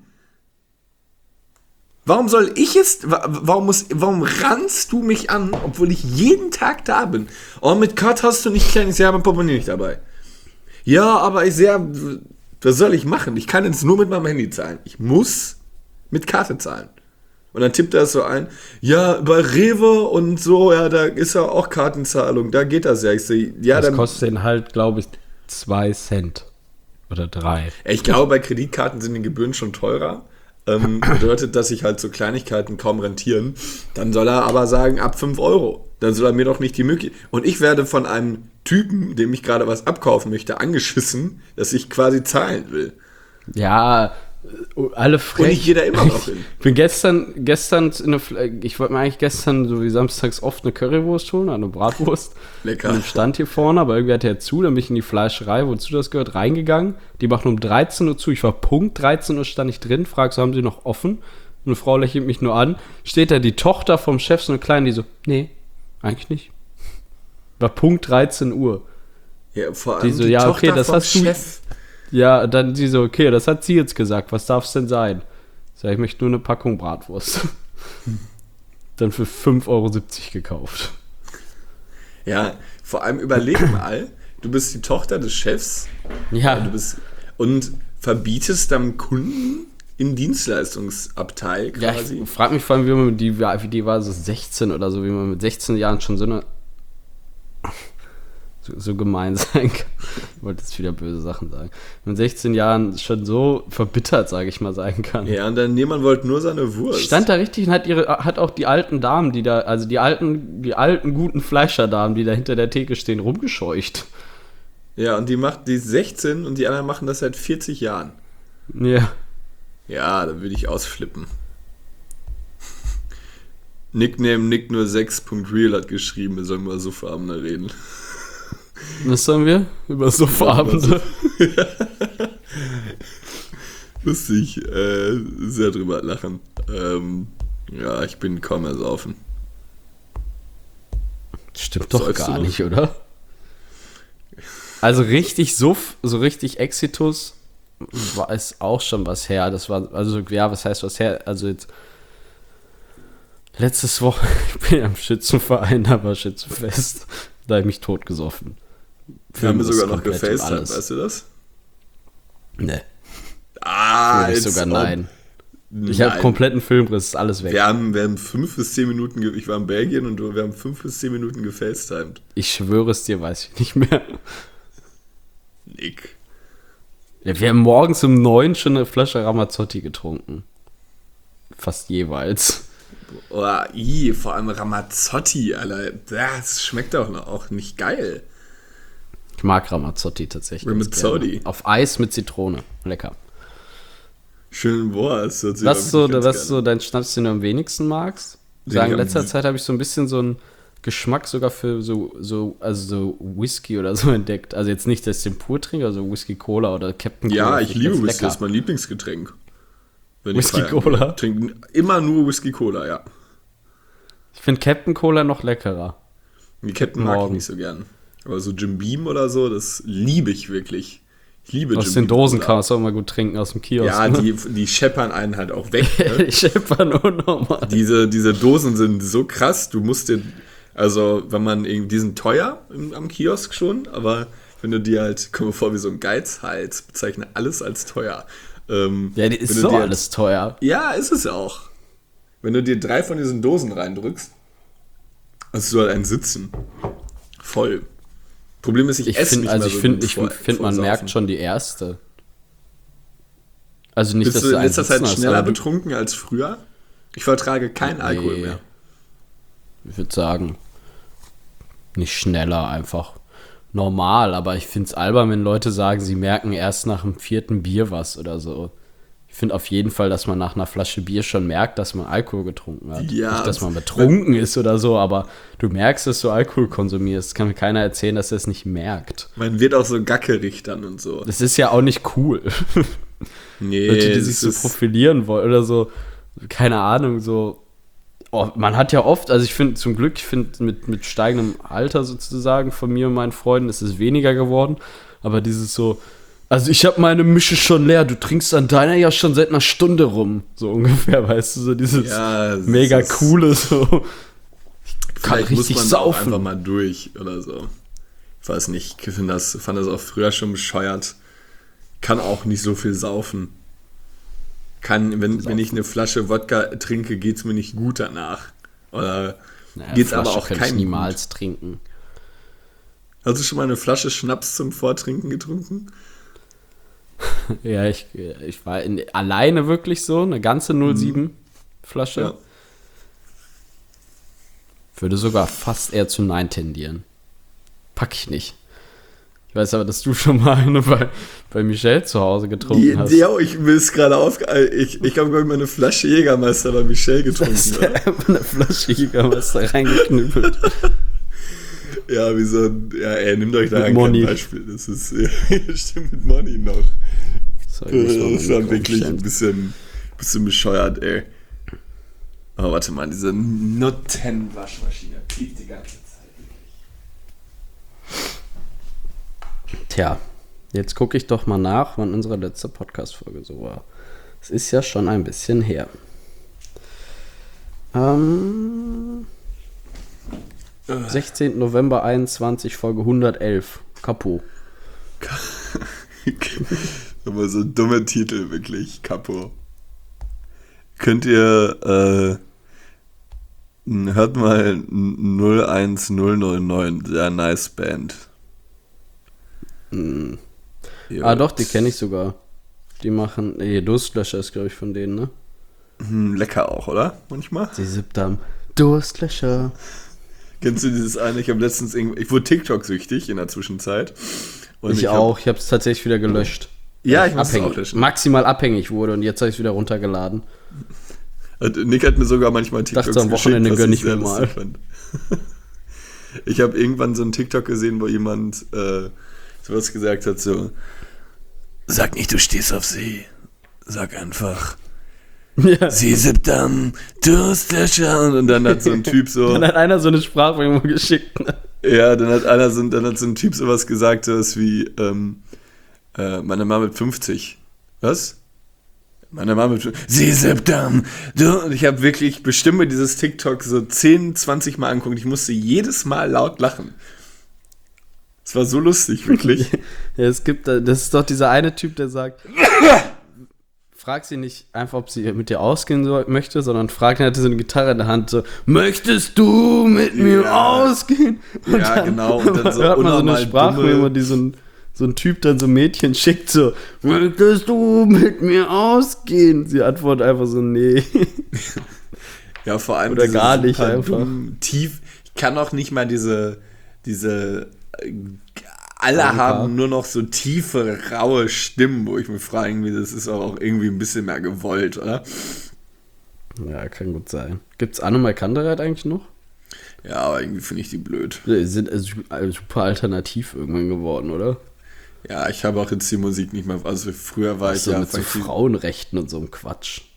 Warum soll ich es, wa- warum muss, warum rannst du mich an, obwohl ich jeden Tag da bin? Oh, mit Karte hast du nicht klein, ich sehe, mein Portemonnaie nicht dabei. Ja, aber ich sehe, was soll ich machen? Ich kann jetzt nur mit meinem Handy zahlen. Ich muss mit Karte zahlen. Und dann tippt er es so ein, ja, bei Rewe und so, ja, da ist ja auch Kartenzahlung, da geht das ja. Ich sehe, ja, Das dann, kostet den halt, glaube ich, zwei Cent. Oder drei. ich glaube, bei Kreditkarten sind die Gebühren schon teurer. Ähm, bedeutet, dass sich halt so Kleinigkeiten kaum rentieren. Dann soll er aber sagen, ab fünf Euro. Dann soll er mir doch nicht die Möglichkeit. Und ich werde von einem Typen, dem ich gerade was abkaufen möchte, angeschissen, dass ich quasi zahlen will. Ja, äh, alle frech. Und ich gehe da immer noch hin. Ich bin gestern, gestern in eine, Fle- ich wollte mir eigentlich gestern, so wie samstags oft, eine Currywurst holen, eine Bratwurst. Lecker. Und stand hier vorne, aber irgendwie hatte er zu, dann bin ich in die Fleischerei, wozu das gehört, reingegangen. Die machen um dreizehn Uhr zu, ich war Punkt dreizehn Uhr stand ich drin, frag so, haben sie noch offen? Und eine Frau lächelt mich nur an. Steht da die Tochter vom Chef, so eine Kleine, die so, nee, eigentlich nicht. War Punkt dreizehn Uhr. Ja, vor Die allem so, die ja, Tochter okay, das vom hast du- Chef. Ja, dann sie so, okay, das hat sie jetzt gesagt, was darf es denn sein? Ich sag, ich möchte nur eine Packung Bratwurst. Dann für fünf Euro siebzig gekauft. Ja, vor allem überleg mal, du bist die Tochter des Chefs Ja, du bist, und verbietest deinem Kunden im Dienstleistungsabteil ja quasi. ich frage mich vor allem, wie man mit die, wie die war so sechzehn oder so, wie man mit sechzehn Jahren schon so eine so, so gemein sein kann. Ich wollte jetzt wieder böse Sachen sagen. Mit sechzehn Jahren schon so verbittert, sage ich mal, sein kann. Ja, und dann jemand wollte nur seine Wurst. Stand da richtig und hat ihre, hat auch die alten Damen, die da, also die alten, die alten guten Fleischerdamen, die da hinter der Theke stehen, rumgescheucht. Ja, und die macht die ist sechzehn und die anderen machen das seit vierzig Jahren. Ja. Ja, da würde ich ausflippen. Nickname nick null sechs Punkt real hat geschrieben, wir sollen mal so Abende reden. Was sollen wir? Über Sofaabende. Lustig, äh, sehr drüber lachen. Ähm, ja, ich bin kaum ersaufen. Stimmt Was doch säufst du gar noch? nicht, oder? Also richtig Suff, so richtig Exitus war es auch schon was her. Das war, also ja, was heißt was her? Also jetzt letztes Woche, ich bin ja im Schützenverein, da war Schützenfest. Da habe ich mich totgesoffen. Wir haben wir Film sogar ist noch komplett und gefacetimed, alles. weißt du das? Ne, Ah, würde ich jetzt sogar auch- nein. Ich habe Nein. kompletten Filmriss, ist alles weg. Wir haben, wir haben fünf bis zehn Minuten, ge- ich war in Belgien und wir haben fünf bis zehn Minuten gefacetimed. Ich schwöre es dir, weiß ich nicht mehr. Nick. Ja, wir haben morgens um neun schon eine Flasche Ramazzotti getrunken. Fast jeweils. Oh, i, vor allem Ramazzotti, Alter. Das schmeckt auch, noch, auch nicht geil. Ich mag Ramazzotti tatsächlich. ganz Ramazzotti. gerne. Auf Eis mit Zitrone. Lecker. Schön, boah, das hört sich Was, wirklich so, ganz was geil so an. dein Schnaps, den du am wenigsten magst? Den Sagen, ich in am- letzter Zeit habe ich so ein bisschen so einen Geschmack sogar für so, so, also so Whisky oder so entdeckt. Also jetzt nicht, dass ich den pur trinke, also Whisky Cola oder Captain Cola. Ja, finde ich liebe ganz Whisky, das ist lecker. mein Lieblingsgetränk. Wenn Whisky ich feiern Cola? gehe. Trinken immer nur Whisky Cola, ja. Ich finde Captain Cola noch leckerer. Die Captain mag ich Morgen. nicht so gern. Aber so Jim Beam oder so, das liebe ich wirklich. Ich liebe Aus Jim den Beam Dosen Cola. kann man es auch mal gut trinken, aus dem Kiosk. Ja, ne? die, die scheppern einen halt auch weg. Ne? Die scheppern unnormal. diese, diese Dosen sind so krass, du musst dir, also wenn man irgendwie, die sind teuer im, am Kiosk schon, aber wenn du dir halt, komm mir vor wie so ein Geizhals, bezeichne alles als teuer. Ähm, Ja, die ist wenn du so dir alles teuer. Ja, ist es auch. Wenn du dir drei von diesen Dosen reindrückst, hast du halt ein Sitzen. Voll. Problem ist, ich, Ich esse finde, nicht also mehr ich so finde, gut ich vor- finde, man vor merkt Saufen. schon die erste. Also nicht, Bist dass du in einen letzter Zeit Sitzen hast, schneller aber du- betrunken als früher? Ich vertrage keinen Alkohol mehr. Ich würde sagen, nicht schneller, einfach normal. Aber ich finde es albern, wenn Leute sagen, sie merken erst nach dem vierten Bier was oder so. Ich finde auf jeden Fall, dass man nach einer Flasche Bier schon merkt, dass man Alkohol getrunken hat. Ja, Nicht, dass man betrunken ist oder so, aber du merkst, dass du Alkohol konsumierst. Kann mir keiner erzählen, dass er es nicht merkt. Man wird auch so gackerig dann und so. Das ist ja auch nicht cool. Nee, Leute, die es sich so ist- profilieren wollen oder so, keine Ahnung, so. Oh, man hat ja oft, also ich finde zum Glück, ich finde mit, mit steigendem Alter sozusagen von mir und meinen Freunden ist es weniger geworden, aber dieses so, also ich habe meine Mische schon leer, du trinkst an deiner ja schon seit einer Stunde rum, so ungefähr, weißt du, so dieses Ja, es mega ist- coole, so, ich kann Vielleicht muss richtig man da auch einfach saufen. mal durch oder so. Ich weiß nicht, ich finde das, fand das auch früher schon bescheuert. Kann auch nicht so viel saufen. Kann, wenn, wenn ich eine Flasche Wodka trinke, geht's mir nicht gut danach. Oder Naja, geht's aber Flasche auch könnte ich keinem niemals trinken. Hast du schon mal eine Flasche Schnaps zum Vortrinken getrunken? Ja, ich, ich war in, alleine wirklich so, eine ganze null sieben Flasche. Ja. Würde sogar fast eher zu Nein tendieren. Pack ich nicht. Ich weiß aber, dass du schon mal eine bei, bei Michelle zu Hause getrunken Die, hast. die, oh, ich will es gerade auf. Ich, ich habe, glaube ich, mal eine Flasche Jägermeister bei Michelle getrunken. Hast Oder? du einfach eine Flasche Jägermeister reingeknüppelt. Ja, wie so ein. Ja, ey, nehmt euch da Mit ein Moni. Beispiel. Das ist. Ja, stimmt, mit Money noch. Sorry, muss man Das mal war mit wirklich ein umstellen. bisschen, bisschen bescheuert, ey. Aber warte mal, diese Nutten-Waschmaschine piept die ganze Zeit. Tja, jetzt gucke ich doch mal nach, wann unsere letzte Podcast-Folge so war. Es ist ja schon ein bisschen her. Ähm, sechzehnten November einundzwanzig, Folge hundertelf. Kapo. Aber so dumme Titel, wirklich. Kapo. Könnt ihr, äh, hört mal null eins null null neun, sehr nice Band. Hm. Jo. Ah, doch, die kenne ich sogar. Die machen, nee, Durstlöscher ist, glaube ich, von denen, ne? Hm, lecker auch, oder? Manchmal. Die siebten Durstlöscher. Kennst du dieses eine? Ich habe letztens irgendwie, ich wurde TikTok-süchtig in der Zwischenzeit. Und Ich, hab- auch, ich habe es tatsächlich wieder gelöscht. Ja, Weil ich muss es abhängig, auch löschen. maximal abhängig wurde und jetzt habe ich es wieder runtergeladen. Und Nick hat mir sogar manchmal TikToks Dachte, am Wochenende geschickt, was gönn ich ich mir sehr mal. lustig fand. Ich habe irgendwann so einen TikTok gesehen, wo jemand äh, sowas gesagt hat, so: Sag nicht, du stehst auf sie. Sag einfach, Ja. sie sind am Durstlöscher. Und dann hat so ein Typ so, Dann hat einer so eine Sprachmemo geschickt. Ne? ja, dann hat einer so, dann hat so ein Typ sowas gesagt, sowas wie, ähm, äh, meine Mama mit fünfzig. Was? Meine Mama mit fünfzig. Sie sind am du. Und ich habe wirklich bestimmt dieses TikTok so zehn, zwanzig Mal angeguckt. Ich musste jedes Mal laut lachen. Es war so lustig, wirklich. Ja, es gibt, da- das ist doch dieser eine Typ, der sagt, frag sie nicht einfach, ob sie mit dir ausgehen soll, möchte, sondern fragt, er hatte so eine Gitarre in der Hand, so, möchtest du mit mir Ja. ausgehen? Und Ja, genau, und dann so hört man so eine unnormal Sprachmemo, dumme- die so ein, so ein Typ dann so ein Mädchen schickt, so, möchtest du mit mir ausgehen? Sie antwortet einfach so, nee. Ja, vor allem Oder diese gar nicht super einfach. dummen, tief. Ich kann auch nicht mal diese, diese, äh, alle Anker. haben nur noch so tiefe, raue Stimmen, wo ich mich frage, irgendwie, das ist auch irgendwie ein bisschen mehr gewollt, oder? Ja, kann gut sein. Gibt's Annemai Kantereit eigentlich noch? Ja, aber irgendwie finde ich die blöd. Die sind äh, su- äh, super alternativ irgendwann geworden, oder? Ja, ich habe auch jetzt die Musik nicht mehr, also früher war ich So ja mit so vielleicht die- Frauenrechten und so einem Quatsch.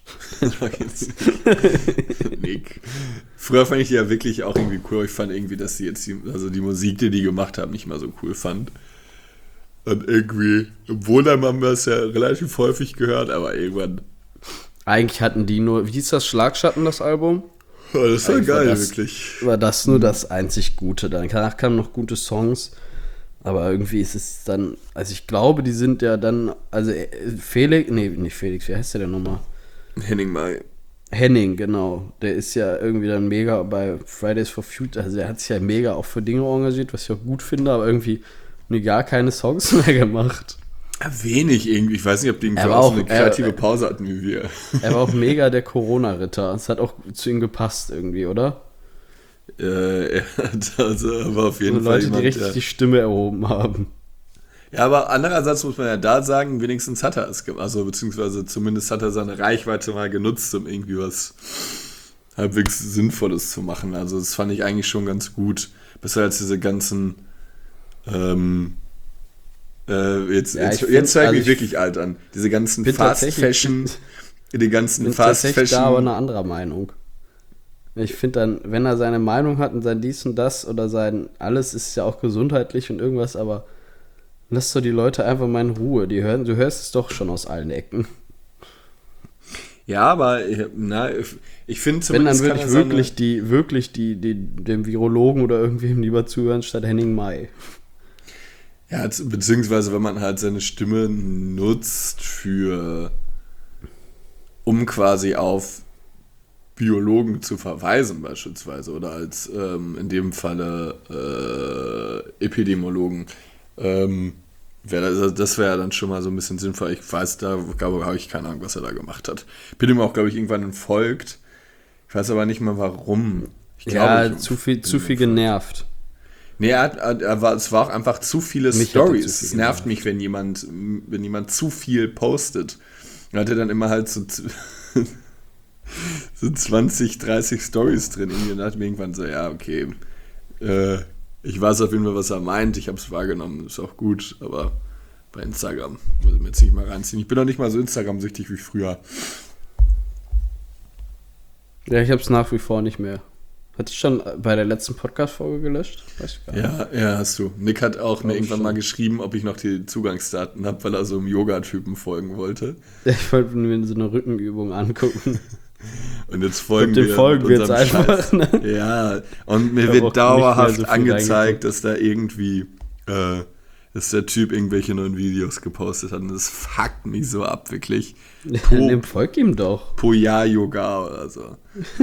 Nick. Früher fand ich die ja wirklich auch irgendwie cool. Ich fand irgendwie, dass die jetzt die, also die Musik, die die gemacht haben, nicht mal so cool fand. Und irgendwie, im Wohnheim haben wir es ja relativ häufig gehört, aber irgendwann. Eigentlich hatten die nur, wie hieß das, Schlagschatten, das Album? Oh, das war Eigentlich geil, war das, wirklich. War das nur das einzig Gute. Danach kamen noch gute Songs. Aber irgendwie ist es dann, also ich glaube, die sind ja dann, also Felix, nee, nicht Felix, wie heißt der denn nochmal? Henning Mai. Henning, genau. Der ist ja irgendwie dann mega bei Fridays for Future, also er hat sich ja mega auch für Dinge engagiert, was ich auch gut finde, aber irgendwie nie gar keine Songs mehr gemacht. Ja, wenig irgendwie. Ich weiß nicht, ob die irgendwie auch auch so eine kreative äh, Pause hatten wie wir. Er war auch mega der Corona-Ritter. Es hat auch zu ihm gepasst irgendwie, oder? Äh, er hat also aber auf jeden Und Fall Leute, jemand, die richtig der, die Stimme erhoben haben. Ja, aber andererseits muss man ja da sagen, wenigstens hat er es gemacht. Also beziehungsweise zumindest hat er seine Reichweite mal genutzt, um irgendwie was halbwegs Sinnvolles zu machen. Also das fand ich eigentlich schon ganz gut. Besser als diese ganzen ähm, äh, jetzt, Ja, jetzt, ich jetzt zeige find- ich also mich wirklich alt an. Diese ganzen bin Fast tatsächlich- Fashion, die ganzen bin Fast tatsächlich da aber Fashion. eine andere Meinung. Ich finde dann, wenn er seine Meinung hat und sein dies und das oder sein alles ist ja auch gesundheitlich und irgendwas, aber lass doch die Leute einfach mal in Ruhe. Die hören, du hörst es doch schon aus allen Ecken. Ja, aber na, ich finde Wenn, dann zumindest würde kann ich er seine- wirklich die, wirklich die, die, dem Virologen oder irgendwem lieber zuhören statt Henning Mai. Ja, z- beziehungsweise wenn man halt seine Stimme nutzt für, um quasi auf Biologen zu verweisen beispielsweise oder als ähm, in dem Falle äh, Epidemiologen, ähm, wär das, das wäre dann schon mal so ein bisschen sinnvoll. Ich weiß, da glaube habe ich keine Ahnung, was er da gemacht hat. Bin ihm auch, glaube ich, irgendwann entfolgt. Ich weiß aber nicht mal warum. Ich glaube, Ja, ich zu viel, bin zu ihm viel entfolgt. genervt. Nee, er hat, er war, es war auch einfach zu viele Mich hat er Stories. zu viel Es nervt gemacht. mich, wenn jemand, wenn jemand zu viel postet. Er hatte dann immer halt so, so zwanzig, dreißig Stories drin. Und dann dachte ich mir irgendwann so, ja, okay, äh, ich weiß auf jeden Fall, was er meint. Ich habe es wahrgenommen, ist auch gut. Aber bei Instagram muss ich mir jetzt nicht mal reinziehen. Ich bin doch nicht mal so Instagram-süchtig wie früher. Ja, ich habe es nach wie vor nicht mehr. Hatte ich schon bei der letzten Podcast-Folge gelöscht? Weiß ich gar nicht. Ja, ja, hast du. Nick hat auch mir Glaub irgendwann schon. mal geschrieben, ob ich noch die Zugangsdaten habe, weil er so einem Yoga-Typen folgen wollte. Ich wollte mir so eine Rückenübung angucken. Und jetzt folgen Und den wir folgen wir jetzt unserem einfach, Scheiß. ne? Ja, und mir Ich hab auch wird nicht dauerhaft mehr so viel angezeigt, reingeguckt. dass da irgendwie, äh, dass der Typ irgendwelche neuen Videos gepostet hat. Und das fuckt mich so ab, wirklich. Po, Nimm, folg ihm doch. Poya Yoga oder so.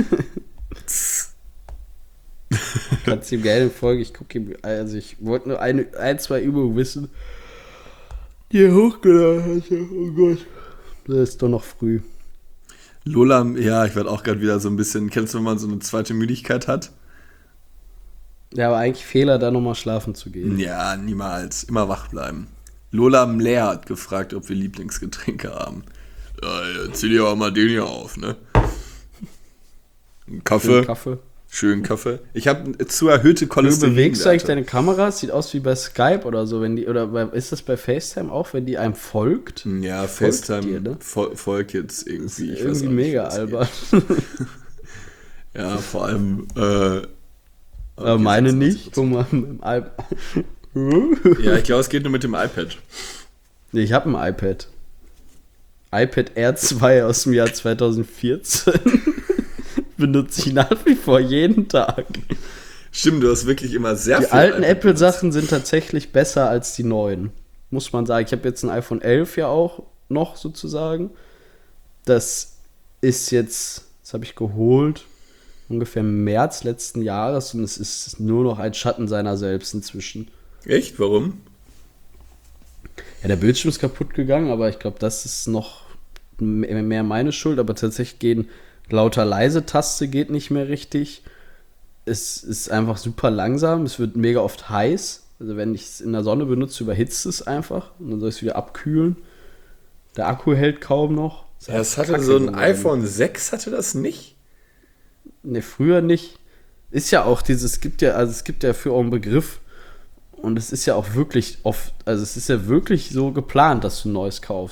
Kannst ihm gerne folgen. Ich gucke ihm, also ich wollte nur eine, ein, zwei Übungen wissen, die er hochgeladen hat. Oh Gott. Das ist doch noch früh. Lola, ja, ich werde auch gerade wieder so ein bisschen, kennst du, wenn man so eine zweite Müdigkeit hat? Ja, aber eigentlich Fehler, da nochmal schlafen zu gehen. Ja, niemals. Immer wach bleiben. Lola Mler hat gefragt, ob wir Lieblingsgetränke haben. Ja, ja, zieh dir aber mal den hier auf, ne? Ein Kaffee. Schönen Kaffee. Schönen Kaffee. Ich habe zu erhöhte Du Cholesterin. bewegst du eigentlich deine Kamera? Sieht aus wie bei Skype oder so, wenn die, oder bei, ist das bei FaceTime auch, wenn die einem folgt? Ja, Folgt FaceTime dir, ne? fol- folgt jetzt irgendwie. Das ist ich weiß irgendwie auch nicht, mega wie das albern. geht. Ja, vor allem. Äh, Aber okay, meine sechsundachtzig nicht. Guck mal, mit dem iPad. Ja, ich glaube, es geht nur mit dem iPad. Nee, ich habe ein iPad. iPad Air zwei aus dem Jahr zweitausendvierzehn. Benutze ich nach wie vor jeden Tag. Stimmt, du hast wirklich immer sehr Die viel alten iPad Apple-Sachen sind tatsächlich besser als die neuen. Muss man sagen. Ich habe jetzt ein iPhone elf ja auch noch sozusagen. Das ist jetzt, das habe ich geholt, ungefähr im März letzten Jahres und es ist nur noch ein Schatten seiner selbst inzwischen. benutzt. Echt? Warum? Ja, der Bildschirm ist kaputt gegangen, aber ich glaube, das ist noch mehr mehr meine Schuld. Aber tatsächlich gehen lauter leise Taste geht nicht mehr richtig. Es ist einfach super langsam. Es wird mega oft heiß. Also wenn ich es in der Sonne benutze, überhitzt es einfach. Und dann soll ich es wieder abkühlen. Der Akku hält kaum noch. Ist Ja, es einfach hatte kacke so ein geworden. iPhone sechs, hatte das nicht? Ne, früher nicht. Ist ja auch dieses, es gibt ja, also es gibt ja für auch einen Begriff. Und es ist ja auch wirklich oft, also es ist ja wirklich so geplant, dass du ein neues kaufst.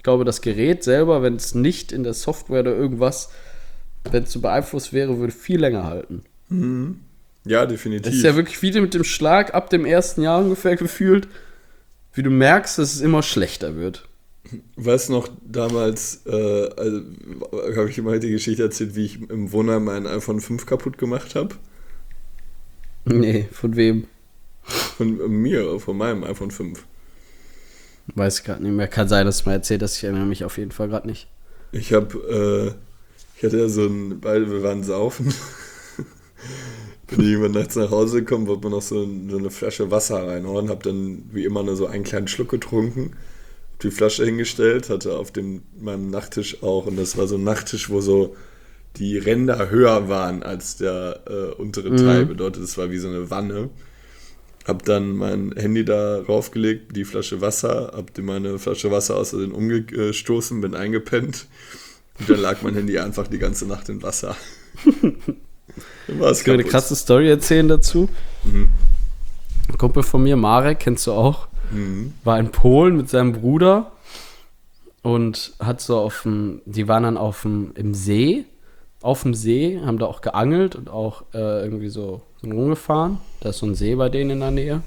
glaube, das Gerät selber, wenn es nicht in der Software oder irgendwas, wenn es so beeinflusst wäre, würde viel länger halten. Mhm. Ja, definitiv. Das ist ja wirklich wie mit dem Schlag ab dem ersten Jahr ungefähr gefühlt, wie du merkst, dass es immer schlechter wird. Weißt du noch, damals äh, also, habe ich immer die Geschichte erzählt, wie ich im Wohnheim mein iPhone fünf kaputt gemacht habe? Nee, von wem? Von äh, mir, von meinem iPhone fünf. Weiß gerade nicht mehr. Kann sein, dass du mal erzählt hast. Ich erinnere mich auf jeden Fall gerade nicht. Ich habe, äh, ich hatte ja so ein, beide, wir waren saufen. Bin ich irgendwann nachts nach Hause gekommen, wollte mir noch so, so eine Flasche Wasser reinhauen, hab dann wie immer nur so einen kleinen Schluck getrunken, hab die Flasche hingestellt, hatte auf dem, meinem Nachttisch auch, und das war so ein Nachttisch, wo so die Ränder höher waren als der äh, untere Mhm. Teil, bedeutet, es war wie so eine Wanne. Hab dann mein Handy da raufgelegt, die Flasche Wasser, hab dir meine Flasche Wasser aus Versehen umgestoßen, bin eingepennt, und dann lag mein Handy einfach die ganze Nacht im Wasser. Dann war es Ich kann eine kaputt. krasse Story erzählen dazu. Mhm. Ein Kumpel von mir, Marek, kennst du auch, Mhm. war in Polen mit seinem Bruder und hat so auf dem, die waren dann auf dem, im See, auf dem See, haben da auch geangelt und auch äh, irgendwie so, so rumgefahren. Da ist so ein See bei denen in der Nähe.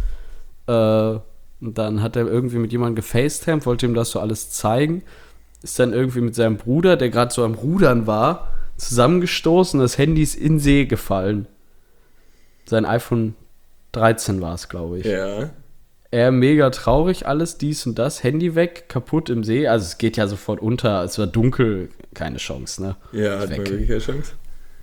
Äh, und dann hat er irgendwie mit jemandem gefacetimed, wollte ihm das so alles zeigen. Ist dann irgendwie mit seinem Bruder, der gerade so am Rudern war, zusammengestoßen, das Handy ist in den See gefallen. Sein iPhone dreizehn war es, glaube ich. Ja. Er mega traurig, alles, dies und das, Handy weg, kaputt im See. Also es geht ja sofort unter, es war dunkel, keine Chance, ne? Ja, hat man Weg. wirklich keine Chance.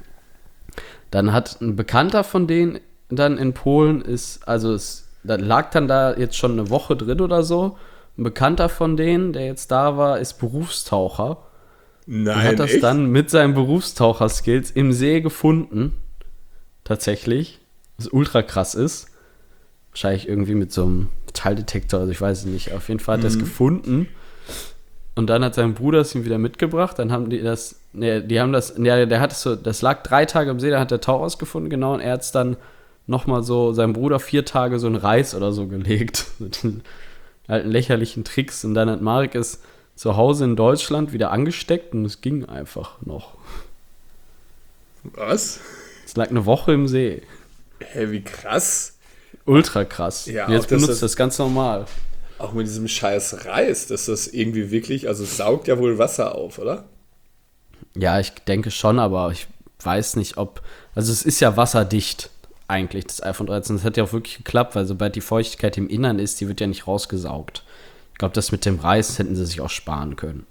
Dann hat ein Bekannter von denen dann in Polen ist, also es da lag dann da jetzt schon eine Woche drin oder so. Ein Bekannter von denen, der jetzt da war, ist Berufstaucher. Und Nein, hat das echt? dann mit seinen Berufstaucher-Skills im See gefunden. Tatsächlich. Was ultra krass ist. Wahrscheinlich irgendwie mit so einem Metalldetektor, also ich weiß es nicht. Auf jeden Fall hat er es Mhm. gefunden. Und dann hat sein Bruder es ihm wieder mitgebracht. Dann haben die das, ne, die haben das, ja, der hat es so, das lag drei Tage im See, da hat der Taucher es gefunden, genau. Und er hat es dann nochmal so, seinem Bruder vier Tage so in Reis oder so gelegt. Mit den alten lächerlichen Tricks. Und dann hat Marek es zu Hause in Deutschland wieder angesteckt und es ging einfach noch. Was? Es lag eine Woche im See. Hä, wie krass. Ultra krass. Ja, und jetzt auch, dass benutzt das- das ganz normal. Auch mit diesem scheiß Reis, dass das irgendwie wirklich, also es saugt ja wohl Wasser auf, oder? Ja, ich denke schon, aber ich weiß nicht, ob. Also, es ist ja wasserdicht, eigentlich, das iPhone dreizehn. Das hat ja auch wirklich geklappt, weil sobald die Feuchtigkeit im Innern ist, die wird ja nicht rausgesaugt. Ich glaube, das mit dem Reis hätten sie sich auch sparen können.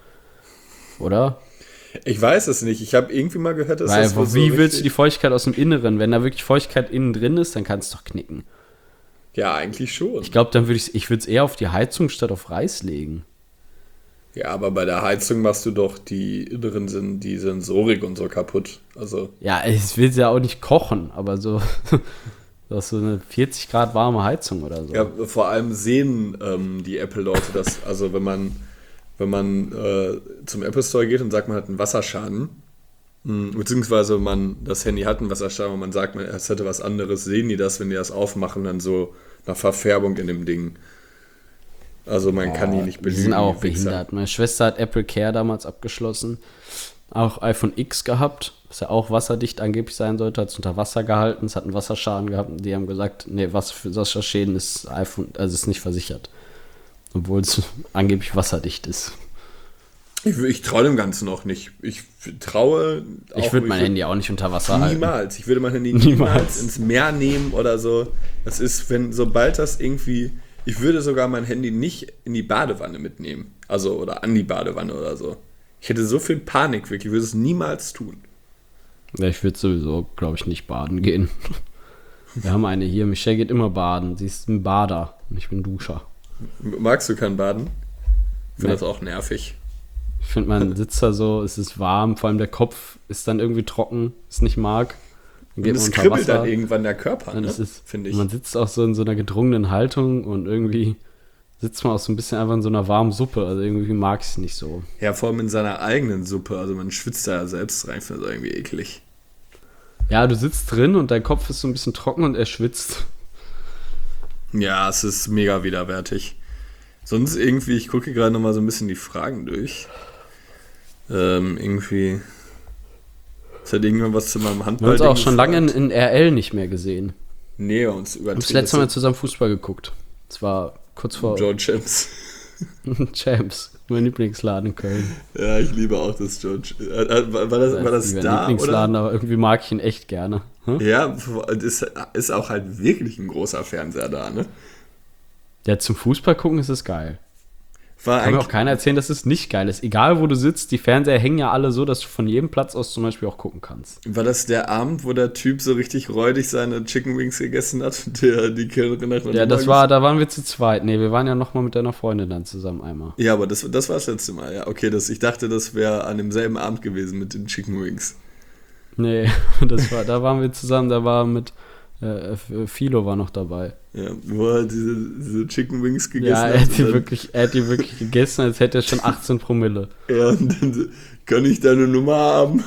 Oder? Ich weiß es nicht. Ich habe irgendwie mal gehört, dass Weil, das wohl wie so willst du richtig- die Feuchtigkeit aus dem Inneren? Wenn da wirklich Feuchtigkeit innen drin ist, dann kann es doch knicken. Ja, eigentlich schon. Ich glaube, dann würde ich ich würde es eher auf die Heizung statt auf Reis legen. Ja, aber bei der Heizung machst du doch die inneren Sen- die Sensorik und so kaputt. Also, Ja, ich will ja auch nicht kochen, aber so, so so eine vierzig Grad warme Heizung oder so. ja, vor allem sehen ähm, die Apple-Leute das, also wenn man, wenn man äh, zum Apple Store geht und sagt, man hat einen Wasserschaden, mh, beziehungsweise man das Handy hat einen Wasserschaden und man sagt, man, es hätte was anderes, sehen die das, wenn die das aufmachen, dann so nach Verfärbung in dem Ding. Also man kann die nicht Die belügen. sind auch die Wichser. behindert. Meine Schwester hat Apple Care damals abgeschlossen. Auch iPhone X gehabt, was ja auch wasserdicht angeblich sein sollte, hat es unter Wasser gehalten, es hat einen Wasserschaden gehabt und die haben gesagt, nee, was für Wasserschäden ist iPhone, also ist nicht versichert. Obwohl es angeblich wasserdicht ist. Ich, ich traue dem Ganzen noch nicht. Ich traue. Ich auch- würde mein würd- Handy auch nicht unter Wasser halten. Niemals. Ich würde mein Handy Niemals. niemals ins Meer nehmen oder so. Das ist, wenn, sobald das irgendwie. Ich würde sogar mein Handy nicht in die Badewanne mitnehmen. Also, oder an die Badewanne oder so. Ich hätte so viel Panik, wirklich. Ich würde es niemals tun. Ja, ich würde sowieso, glaube ich, nicht baden gehen. Wir haben eine hier, Michelle geht immer baden. Sie ist ein Bader und ich bin Duscher. Magst du kein Baden? Ich finde Nee. das auch nervig. Ich finde, man sitzt da so, es ist warm, vor allem der Kopf ist dann irgendwie trocken, ist nicht mag. Dann Und geht man es unter kribbelt Wasser. dann irgendwann der Körper, Dann ne? ist es, finde ich. Man sitzt auch so in so einer gedrungenen Haltung und irgendwie sitzt man auch so ein bisschen einfach in so einer warmen Suppe. Also irgendwie mag ich es nicht so. Ja, vor allem in seiner eigenen Suppe. Also man schwitzt da ja selbst rein. Ich finde das irgendwie eklig. Ja, du sitzt drin und dein Kopf ist so ein bisschen trocken und er schwitzt. Ja, es ist mega widerwärtig. Sonst irgendwie, ich gucke gerade nochmal so ein bisschen die Fragen durch. Ähm, irgendwie. Es hat irgendwann was zu meinem Wir Handball. haben uns auch schon lange in, in R L nicht mehr gesehen. Nee, uns Wir haben das übertrieben. letzte Mal zusammen Fußball geguckt. Das war kurz vor George Champs. Champs, mein Lieblingsladen in Köln. Ja, ich liebe auch das George. Äh, War das, war das Mein da, Lieblingsladen, oder? aber irgendwie mag ich ihn echt gerne. Hm? Ja, ist, ist auch halt wirklich ein großer Fernseher da, ne? Ja, zum Fußball gucken ist es geil. War Kann mir eigentlich, auch keiner erzählen, dass es nicht geil ist. Egal, wo du sitzt, die Fernseher hängen ja alle so, dass du von jedem Platz aus zum Beispiel auch gucken kannst. war das der Abend, wo der Typ so richtig räudig seine Chicken Wings gegessen hat und der die Kellnerin nach Ja, das war, da waren wir zu zweit. Nee, wir waren ja noch mal mit deiner Freundin dann zusammen einmal. Ja, aber das, das war das letzte Mal, ja. Okay, das, ich dachte, das wäre an demselben Abend gewesen mit den Chicken Wings. Nee, das war, da waren wir zusammen, da war mit äh, Philo war noch dabei. Ja, wo er diese, diese Chicken Wings gegessen Ja, hat. er hat, und die dann- wirklich, er hat die wirklich gegessen, als hätte er schon achtzehn Promille. Ja, und dann so, kann ich deine Nummer haben?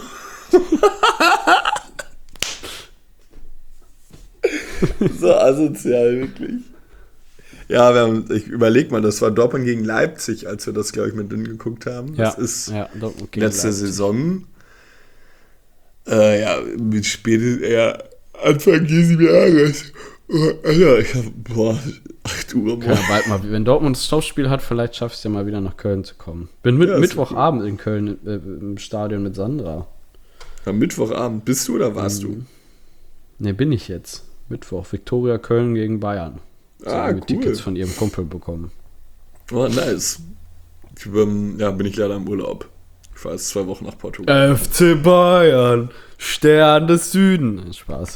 So asozial, wirklich. Ja, wir haben, ich überleg mal, das war Dortmund gegen Leipzig, als wir das, glaube ich, mit denen geguckt haben. Ja, Das ist ja, doch, okay, letzte Leipzig. Saison. Äh, ja, mit spät, ja, Anfang dieses Jahres. Oh, Alter, ich hab, boah, acht Uhr Kann ja morgens. bald mal, wenn Dortmund das Topspiel hat, vielleicht schaffst du es ja mal wieder nach Köln zu kommen. Bin mit Ja, ist Mittwochabend in Köln äh, im Stadion mit Sandra. Am Mittwochabend, bist du oder warst du? Ne, bin ich jetzt. Mittwoch, Viktoria Köln gegen Bayern. So, Ah, mit cool. Tickets von ihrem Kumpel bekommen. Oh, nice. Ich, ähm, ja, bin ich leider im Urlaub. Ich fahre jetzt zwei Wochen nach Portugal. F C Bayern, Stern des Süden. Spaß.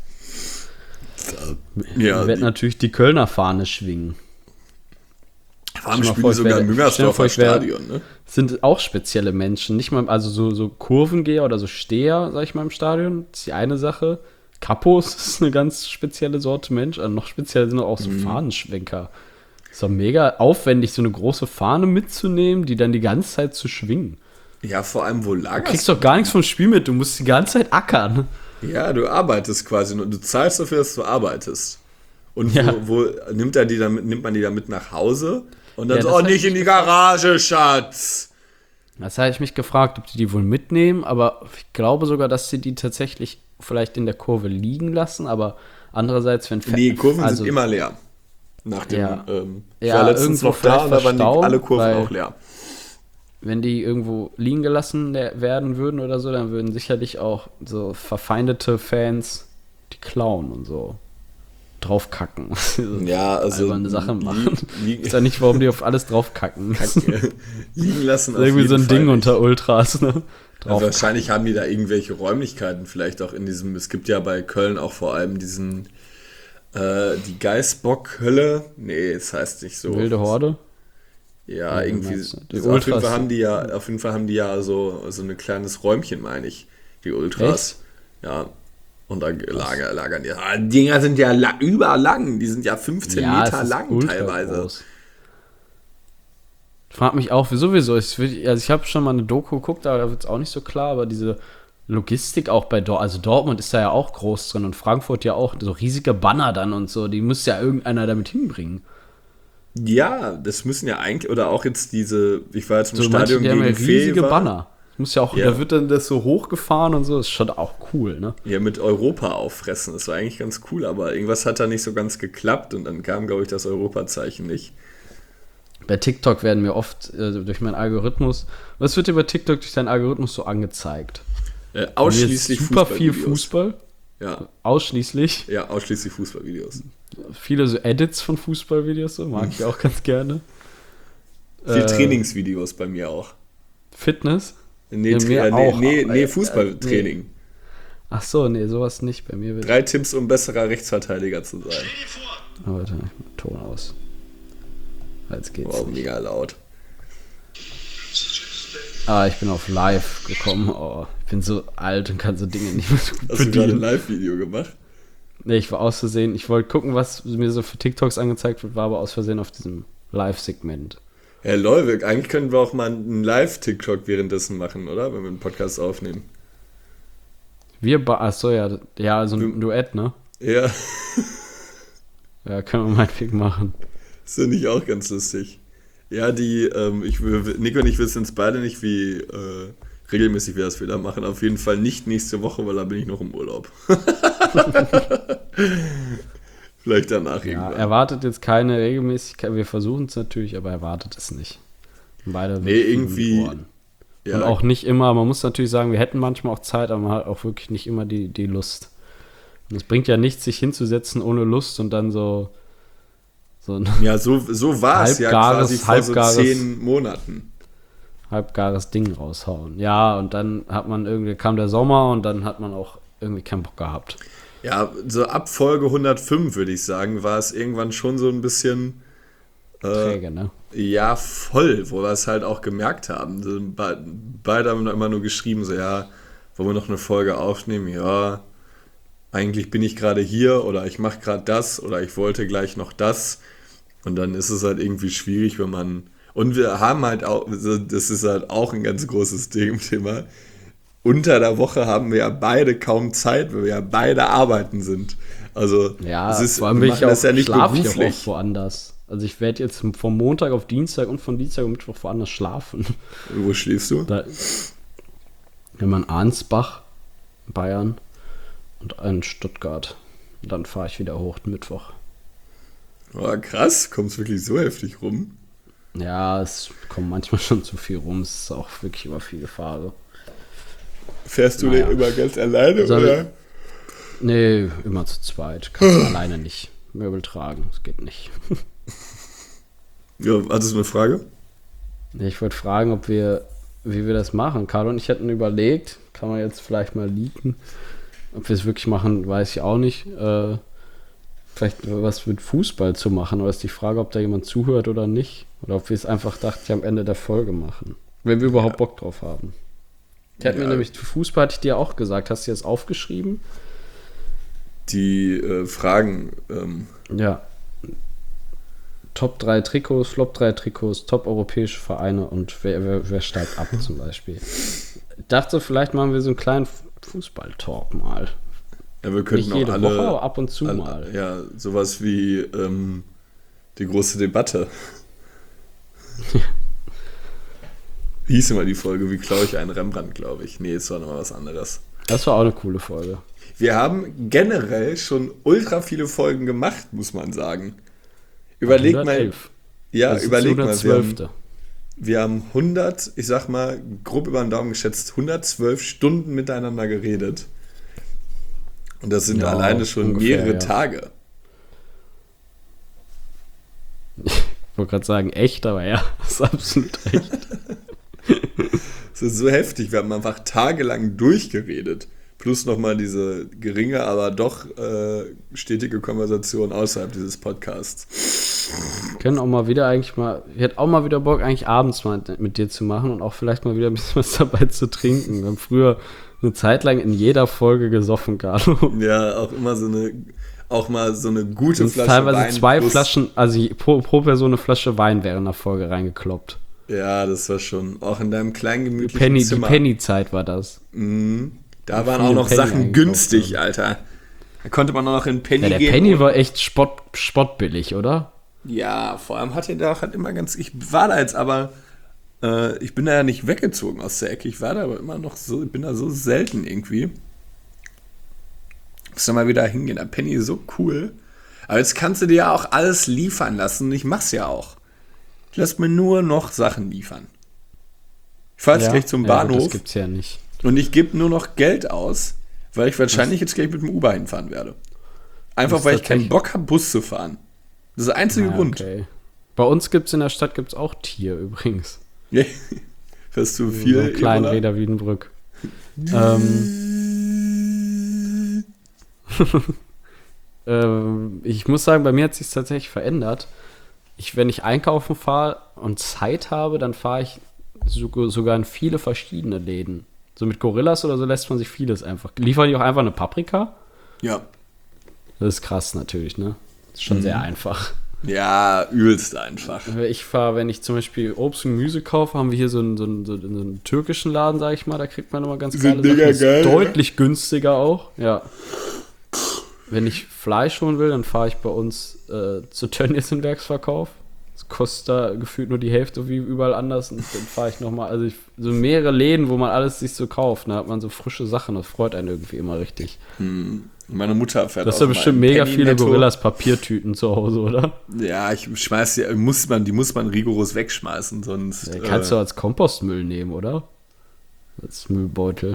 Ja, Ich werde die- natürlich die Kölner Fahne schwingen. Warum Stell dir mal spielen vor, die ich sogar wär- im stell dir Müngersdorfer vor, ich wär- Stadion, ne? Sind auch spezielle Menschen. Nicht mal, also so, so Kurvengeher oder so Steher, sag ich mal, im Stadion. Das ist die eine Sache. Kapos ist eine ganz spezielle Sorte Mensch. Also noch speziell sind auch so Mhm. Fahnenschwenker. Ist doch mega aufwendig, so eine große Fahne mitzunehmen, die dann die ganze Zeit zu schwingen. Ja, vor allem, wo Du lagerst kriegst doch gar nichts vom Spiel mit. Du musst die ganze Zeit ackern. Ja, du arbeitest quasi und du zahlst dafür, dass du arbeitest. Und Ja. wo, wo nimmt, er die dann, mit- nimmt man die dann mit nach Hause? Und dann Ja, so, das oh, hab nicht ich in die Garage, Schatz! Das habe ich mich gefragt, ob die die wohl mitnehmen, aber ich glaube sogar, dass sie die tatsächlich vielleicht in der Kurve liegen lassen, aber andererseits, wenn... Die Kurven also, sind immer leer. Nach dem, Ja. ähm, ich Ja, war letztens irgendwo noch da vielleicht und da waren die, verstauen, alle Kurven weil- auch leer. wenn die irgendwo liegen gelassen der- werden würden oder so, dann würden sicherlich auch so verfeindete Fans die klauen und so draufkacken. Ja, also alberne Sache li- machen. li- Ich weiß ja nicht, warum die auf alles draufkacken. Das ist liegen lassen auf irgendwie so ein jeden Fall Ding nicht. unter Ultras, ne? Also Drauf. wahrscheinlich haben die da irgendwelche Räumlichkeiten, vielleicht auch in diesem, es gibt ja bei Köln auch vor allem diesen, äh, die Geißbock-Hölle. Nee, es heißt nicht so. Wilde Horde. Ja, Ja, irgendwie. meinst du? Die Also auf jeden Ultras- Fall haben die ja, auf jeden Fall haben die ja so, so ein kleines Räumchen, meine ich. Die Ultras. Ja. Und da lager, lagern die. Ah, die Dinger sind ja la überlang. Die sind ja fünfzehn Ja, Meter es ist lang ultra teilweise. groß. Ich frage mich auch, wieso, wieso. Ich, will- also ich habe schon mal eine Doku geguckt, aber da wird es auch nicht so klar, aber diese Logistik auch bei Dortmund, also Dortmund ist da ja auch groß drin und Frankfurt ja auch, so riesige Banner dann und so, die muss ja irgendeiner damit hinbringen. Ja, das müssen ja eigentlich, oder auch jetzt diese, ich war jetzt im So manche, Stadion die haben ja gegen riesige Fever. Banner. Das muss ja auch, Ja. da wird dann das so hochgefahren und so, das ist schon auch cool, ne? Ja, mit Europa auffressen. Das war eigentlich ganz cool, aber irgendwas hat da nicht so ganz geklappt und dann kam, glaube ich, das Europazeichen nicht. Bei TikTok werden mir oft äh, durch meinen Algorithmus, was wird dir bei TikTok durch deinen Algorithmus so angezeigt? Äh, Mir ausschließlich ist super viel Fußballvideos. Fußball, Ja, ausschließlich. ja, ausschließlich Fußballvideos. Viele so Edits von Fußballvideos, so mag ich auch ganz gerne. Viel Äh, Trainingsvideos bei mir auch. Fitness? Nee, Ja, Tra- mir äh, nee, auch. nee, Äh, nee äh, Fußballtraining. Ach so, nee, sowas nicht. Bei mir wird. Drei Tipps, um besserer Rechtsverteidiger zu sein. Oh, warte, ich mach Ton aus. Jetzt geht's. Wow, nicht. mega laut. Ah, ich bin auf live gekommen. Oh, ich bin so alt und kann so Dinge nicht mehr so gut Hast du gerade ein bedienen. Live-Video gemacht? Nee, ich war aus Versehen. Ich wollte gucken, was mir so für TikToks angezeigt wird, war aber aus Versehen auf diesem Live-Segment. Herr Leuwig, eigentlich können wir auch mal einen Live-TikTok währenddessen machen, oder? Wenn wir einen Podcast aufnehmen. Wir, ba ach so, ja, ja, so ein Duett, ne? Ja, Ja, können wir meinetwegen machen. ist ja nicht auch ganz lustig. Ja, die, ähm, ich, Nico und ich wissen jetzt beide nicht, wie äh, regelmäßig wir das wieder machen. Auf jeden Fall nicht nächste Woche, weil da bin ich noch im Urlaub. Vielleicht danach Ja, irgendwann. erwartet jetzt keine Regelmäßigkeit. Wir versuchen es natürlich, aber erwartet es nicht. Beide Nee, irgendwie- Ja, Und auch nicht immer, man muss natürlich sagen, wir hätten manchmal auch Zeit, aber man hat auch wirklich nicht immer die, die Lust. Und es bringt ja nichts, sich hinzusetzen ohne Lust und dann so, so ein ja so, so war es ja Halbgares- quasi vor so halbgares- zehn Monaten. halbgares Ding raushauen. Ja, und dann hat man irgendwie, kam der Sommer und dann hat man auch irgendwie keinen Bock gehabt. Ja, so ab Folge hundertfünf, würde ich sagen, war es irgendwann schon so ein bisschen äh, Träge, ne? ja, voll, wo wir es halt auch gemerkt haben. So, be- beide haben immer nur geschrieben, so, ja, wollen wir noch eine Folge aufnehmen? Ja, eigentlich bin ich gerade hier oder ich mache gerade das oder ich wollte gleich noch das. Und dann ist es halt irgendwie schwierig, wenn man... Und wir haben halt auch, das ist halt auch ein ganz großes Thema, unter der Woche haben wir ja beide kaum Zeit, weil wir ja beide arbeiten sind. Also, Ja, es ist, vor allem wir bin machen ich auch, das ja nicht schlafe ich auch beruflich. oft woanders. Also ich werde jetzt vom Montag auf Dienstag und von Dienstag auf Mittwoch woanders schlafen. Wo schläfst du? Da, wenn man Arnsbach, Bayern und in Stuttgart. Und dann fahre ich wieder hoch Mittwoch. Oh, krass, kommst wirklich so heftig rum? Ja, es kommt manchmal schon zu viel rum. Es ist auch wirklich immer viel Gefahr. Fährst du Naja. denn immer ganz alleine, Soll- oder? Nee, immer zu zweit. Kannst du alleine nicht Möbel tragen. Das geht nicht. Ja, hattest du eine Frage? Nee, Ich wollte fragen, ob wir, wie wir das machen. Carlo und ich hatten überlegt, kann man jetzt vielleicht mal leaken. Ob wir es wirklich machen, weiß ich auch nicht. Äh, vielleicht was mit Fußball zu machen. Oder ist die Frage, ob da jemand zuhört oder nicht. Oder ob wir es einfach, dachte ich, am Ende der Folge machen. Wenn wir überhaupt Bock drauf haben. Ich hatte Ja. mir nämlich, Fußball hatte ich dir auch gesagt. Hast du das aufgeschrieben? Die äh, Fragen, ähm, Ja. Top drei Trikots, Flop drei Trikots, Top europäische Vereine und wer, wer, wer steigt ab zum Beispiel. Ich dachte, vielleicht machen wir so einen kleinen Fußball-Talk mal. ja, wir könnten Nicht auch jede alle, Woche, aber ab und zu alle, mal. ja, sowas wie ähm, die große Debatte. Wie hieß immer die Folge, wie klaue ich einen Rembrandt, glaube ich. Nee, es war nochmal was anderes. Das war auch eine coole Folge. Wir haben generell schon ultra viele Folgen gemacht, muss man sagen. Überleg mal, hundertelf. ja, Das ist überleg mal, wir haben, hundertzwölfte. wir haben hundert, ich sag mal, grob über den Daumen geschätzt, hundertzwolf Stunden miteinander geredet. Und das sind Ja, alleine schon ungefähr, mehrere ja. Tage. Ich wollte gerade sagen, echt, aber ja, das ist absolut echt. Das ist so heftig, wir haben einfach tagelang durchgeredet. Plus nochmal diese geringe, aber doch äh, stetige Konversation außerhalb dieses Podcasts. Wir können auch mal wieder eigentlich mal, ich hätte auch mal wieder Bock, eigentlich abends mal mit dir zu machen und auch vielleicht mal wieder ein bisschen was dabei zu trinken. Wir haben früher eine Zeit lang in jeder Folge gesoffen, Carlo. Ja, auch immer so eine, auch mal so eine gute Uns Flasche teilweise Wein zwei plus- Flaschen, also je- pro, pro Person eine Flasche Wein während der Folge reingekloppt. Ja, das war schon, auch in deinem kleinen Die gemütlichen Penny, die Zimmer. Penny-Zeit war das. Mhm. Da Mit waren auch vielen noch Penny Sachen eingekauft günstig, haben. Alter. Da konnte man auch noch in Penny Ja, der gehen. Penny und- war echt spott, spottbillig, oder? Ja, vor allem hat er da auch halt immer ganz. Ich war da jetzt aber. Äh, ich bin da ja nicht weggezogen aus der Ecke. Ich war da aber immer noch so. Ich bin da so selten irgendwie. Muss da mal wieder hingehen. Der Penny ist so cool. Aber jetzt kannst du dir ja auch alles liefern lassen. Und ich mach's ja auch. Ich lass mir nur noch Sachen liefern. Ich fahr jetzt gleich zum Ja, gut, Bahnhof. das gibt's ja nicht. Und ich gebe nur noch Geld aus, weil ich wahrscheinlich jetzt gleich mit dem Uber hinfahren werde. Einfach, Das ist weil ich keinen tatsächlich- Bock habe, Bus zu fahren. Das ist der einzige Ja, Grund. okay. Bei uns gibt's in der Stadt gibt's auch Tier übrigens. Fährst du Viel, viel? so kleinen Ebola? Räder Wiedenbrück. ähm, ähm, ich muss sagen, bei mir hat sich tatsächlich verändert. Ich, wenn ich einkaufen fahre und Zeit habe, dann fahre ich so, sogar in viele verschiedene Läden. So mit Gorillas oder so lässt man sich vieles einfach. Liefern die auch einfach eine Paprika? Ja. Das ist krass natürlich, ne? Das ist schon Mhm. sehr einfach. Ja, übelst einfach. Ich fahre, wenn ich zum Beispiel Obst und Gemüse kaufe, haben wir hier so einen, so einen, so einen, so einen türkischen Laden, sag ich mal, da kriegt man immer ganz Sind geile Sachen. mega Ist geil, deutlich günstiger auch, ja. Wenn ich Fleisch holen will, dann fahre ich bei uns äh, zu Tönnies im Werksverkauf. Das kostet da gefühlt nur die Hälfte wie überall anders. Und dann fahre ich nochmal, also ich, so mehrere Läden, wo man alles sich so kauft. Da hat man so frische Sachen, das freut einen irgendwie immer richtig. Hm. Meine Mutter fährt Du hast ja bestimmt mega viele Gorillas Papiertüten zu Hause, oder? Ja, ich schmeiß die, muss man, die muss man rigoros wegschmeißen, sonst. Ja, kannst äh, du als Kompostmüll nehmen, oder? Als Müllbeutel.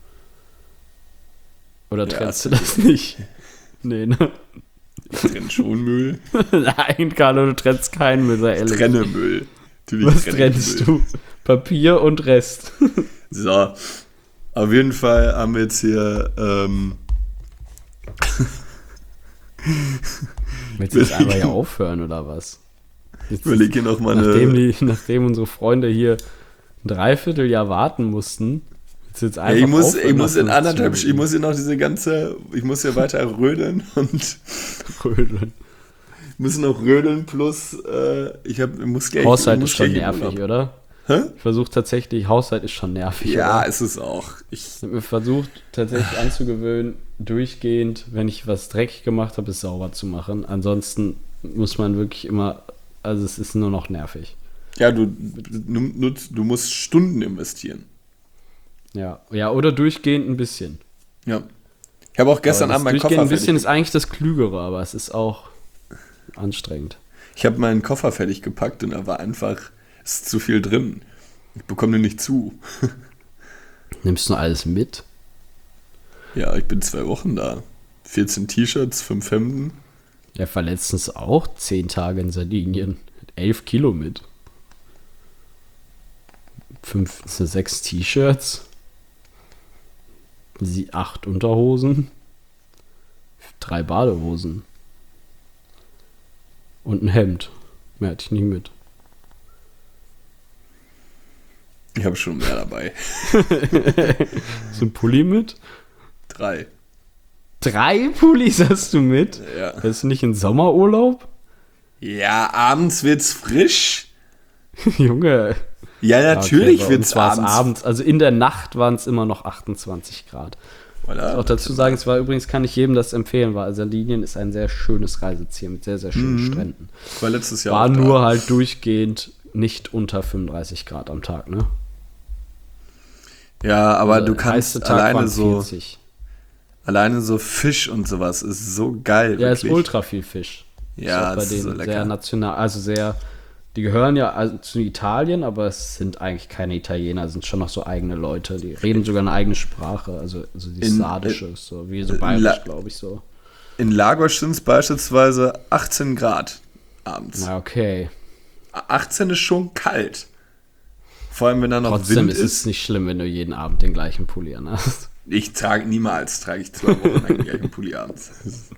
Oder Ja, trennst du das nicht? Nee, ne? Ich trenne schon Müll. Nein, Carlo, du trennst keinen Müll, sei Ich ehrlich. trenne Müll. Natürlich Was trenne trennst Müll. du? Papier und Rest. So. Auf jeden Fall haben wir jetzt hier. Ähm, Willst du jetzt einfach hier aufhören, oder was? Jetzt, ich überlege hier noch mal eine. nachdem, die, nachdem unsere Freunde hier ein Dreivierteljahr warten mussten, willst du jetzt Ja, einfach ich muss, aufhören ich muss nach in anderthalb fünfzehn Stunden, ich muss hier noch diese ganze, ich muss hier weiter rödeln und Minuten? müssen noch rödeln plus, äh, ich hab, ich muss gleich. Haushalt ich muss ist schon gleich in nervig, Urlaub. oder? Hä? Ich versuche tatsächlich, Haushalt ist schon nervig, Ja, oder? ist es auch. Ich, Ich habe mir versucht, tatsächlich anzugewöhnen, durchgehend, wenn ich was dreckig gemacht habe, es sauber zu machen. Ansonsten muss man wirklich immer, also es ist nur noch nervig. ja, du, du, nutzt- du musst Stunden investieren. Ja, ja, oder durchgehend ein bisschen. Ja. Ich habe auch gestern Aber das Abend meinen Koffer durchgehend ein fertig bisschen ist eigentlich das Klügere, aber es ist auch anstrengend. Ich habe meinen Koffer fertig gepackt und da war einfach, es ist zu viel drin. Ich bekomme den nicht zu. Nimmst du alles mit? Ja, ich bin zwei Wochen da. vierzehn T-Shirts, fünf Hemden. Er war letztens auch zehn Tage in Sardinien. Hat elf Kilo mit. Fünf, sechs T-Shirts. Sie acht Unterhosen. Drei Badehosen. Und ein Hemd. Mehr hatte ich nicht mit. Ich habe schon mehr dabei. So ein Pulli mit? Drei. Drei Pullis hast du mit? Ja. Bist du nicht in Sommerurlaub? Ja, abends wird's frisch. Junge. Ja, natürlich okay, wird's war es abends. abends. Also in der Nacht waren es immer noch achtundzwanzig Grad. Voilà. Auch dazu sagen, es war übrigens, kann ich jedem das empfehlen, weil Sardinien ist ein sehr schönes Reiseziel mit sehr, sehr schönen Mhm. Stränden. Ich war letztes Jahr War auch da. nur halt durchgehend nicht unter fünfunddreißig Grad am Tag, ne? Ja, aber Also du der kannst heiße Tag alleine waren so, vierzig. alleine so Fisch und sowas ist so geil. Ja, ist wirklich. ultra viel Fisch. Ja, ist auch bei es ist so denen lecker. sehr national, also sehr, die gehören ja also zu Italien, aber es sind eigentlich keine Italiener, es sind schon noch so eigene Leute, die reden sogar eine eigene Sprache, also, also die In- Sardische, so wie so La- bayerisch, glaube ich so. In Lagos sind es beispielsweise achtzehn Grad abends. Na, okay. achtzehn ist schon kalt. Vor allem, wenn da noch Trotzdem Wind ist ist. es nicht schlimm, wenn du jeden Abend den gleichen Pulli an hast. Ich trage niemals, trage ich zwei Wochen lang gleich einen Pulli abends.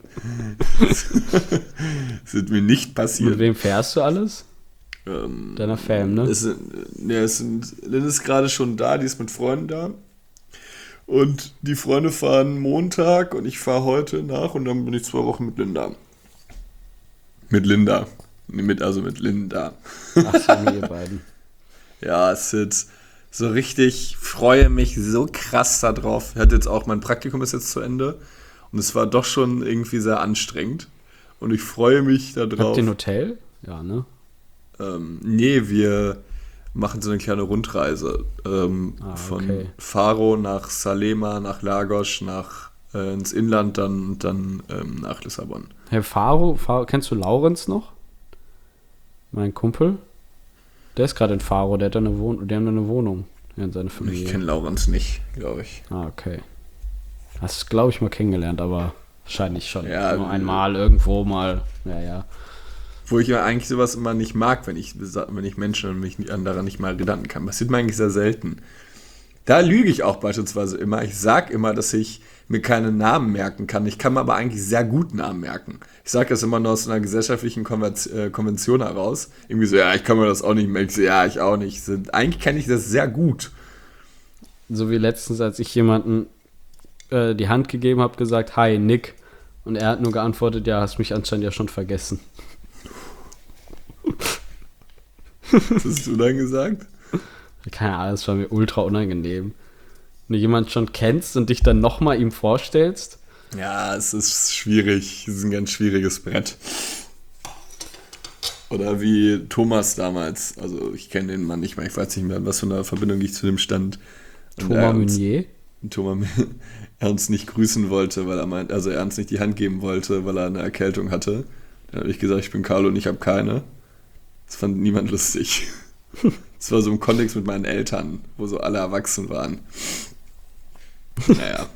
Das wird mir nicht Mit passieren. wem fährst du alles? Ähm, Deiner Fam, ne? Es sind, ne, es sind, Lynn ist gerade schon da, die ist mit Freunden da. Und die Freunde fahren Montag und ich fahre heute nach und dann bin ich zwei Wochen mit Linda. Mit Linda. Nee, Mit, also mit Linda. Ach so, nur ihr beiden. Ja, es wird so richtig, freue mich so krass darauf. Ich hatte jetzt auch, mein Praktikum ist jetzt zu Ende und es war doch schon irgendwie sehr anstrengend. Und ich freue mich Habt darauf. ihr ein Hotel? Ja, ne? Ähm, nee, wir machen so eine kleine Rundreise ähm, Ah, von okay. Faro nach Salema, nach Lagos, nach äh, ins Inland, dann, dann ähm, nach Lissabon. Herr Faro, Faro, kennst du Laurenz noch? Mein Kumpel? Der ist gerade in Faro, der hat da eine Wohnung, die haben da eine Wohnung. Ja, in seiner Familie. Ich kenne Laurenz nicht, glaube ich. Ah, okay. Hast du, glaube ich, mal kennengelernt, aber wahrscheinlich schon. Ja, Nur äh, einmal irgendwo mal. Ja, ja. Wo ich ja eigentlich sowas immer nicht mag, wenn ich, wenn ich Menschen und mich nicht- an daran nicht mal Gedanken kann. Passiert mir eigentlich sehr selten. Da lüge ich auch beispielsweise immer. Ich sage immer, dass ich mir keine Namen merken kann. Ich kann mir aber eigentlich sehr gut Namen merken. Ich sage das immer nur aus einer gesellschaftlichen Konver- äh, Konvention heraus. Irgendwie so, ja, ich kann mir das auch nicht merken. Ich so, ja, ich auch nicht. So, eigentlich kenne ich das sehr gut. So wie letztens, als ich jemanden äh, die Hand gegeben habe, gesagt, hi, Nick. Und er hat nur geantwortet, ja, hast mich anscheinend ja schon vergessen. Was hast du dann gesagt? Keine Ahnung, das war mir ultra unangenehm. Wenn du jemanden schon kennst und dich dann nochmal ihm vorstellst. Ja, es ist schwierig. Es ist ein ganz schwieriges Brett. Oder wie Thomas damals, also ich kenne den Mann nicht mehr, ich weiß nicht mehr, was für eine Verbindung ich zu dem stand. Und Thomas er uns, Meunier? Thomas, er uns nicht grüßen wollte, weil er meint, also er uns nicht die Hand geben wollte, weil er eine Erkältung hatte. Dann habe ich gesagt, ich bin Carlo und ich habe keine. Das fand niemand lustig. Das war so im Kontext mit meinen Eltern, wo so alle erwachsen waren. Naja.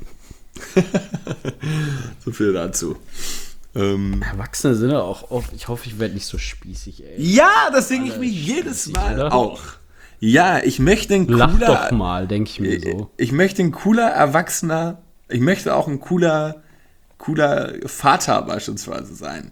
So viel dazu. Ähm, Erwachsene sind ja auch oft, ich hoffe, ich werde nicht so spießig, ey. ja, das denke ich mir jedes Mal oder? auch. Ja, ich möchte ein cooler... Lach doch mal, denke ich mir so. Ich möchte ein cooler Erwachsener, ich möchte auch ein cooler, cooler Vater beispielsweise sein.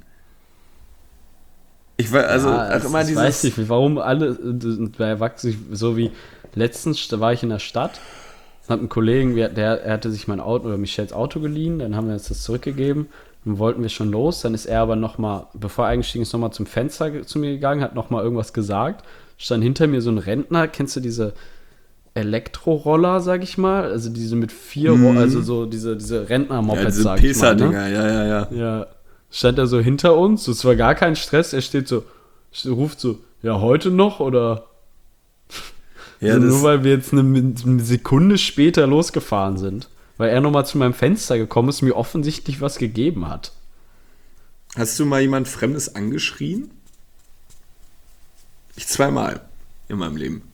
Ich war, also Ja, auch immer ich dieses... weiß nicht, warum alle äh, bei Erwachsenen, so wie letztens, da war ich in der Stadt, hat ein Kollegen, der, er hatte sich mein Auto oder Michels Auto geliehen, dann haben wir uns das zurückgegeben, dann wollten wir schon los, dann ist er aber nochmal, bevor er eingestiegen ist, nochmal zum Fenster ge- zu mir gegangen, hat nochmal irgendwas gesagt, stand hinter mir so ein Rentner, kennst du diese Elektroroller, sag ich mal, also diese mit vier, Mhm. Ro- also so diese, diese ja, Rentner-Mopeds, diese sag ich mal, ne? Pesa-Dinger, ja, ja, ja. Ja, stand er so hinter uns, es war gar kein Stress, er steht so, ruft so, ja, heute noch oder Ja, also das, nur weil wir jetzt eine, eine Sekunde später losgefahren sind, weil er nochmal zu meinem Fenster gekommen ist und mir offensichtlich was gegeben hat. hast du mal jemand Fremdes angeschrien? Ich zweimal in meinem Leben.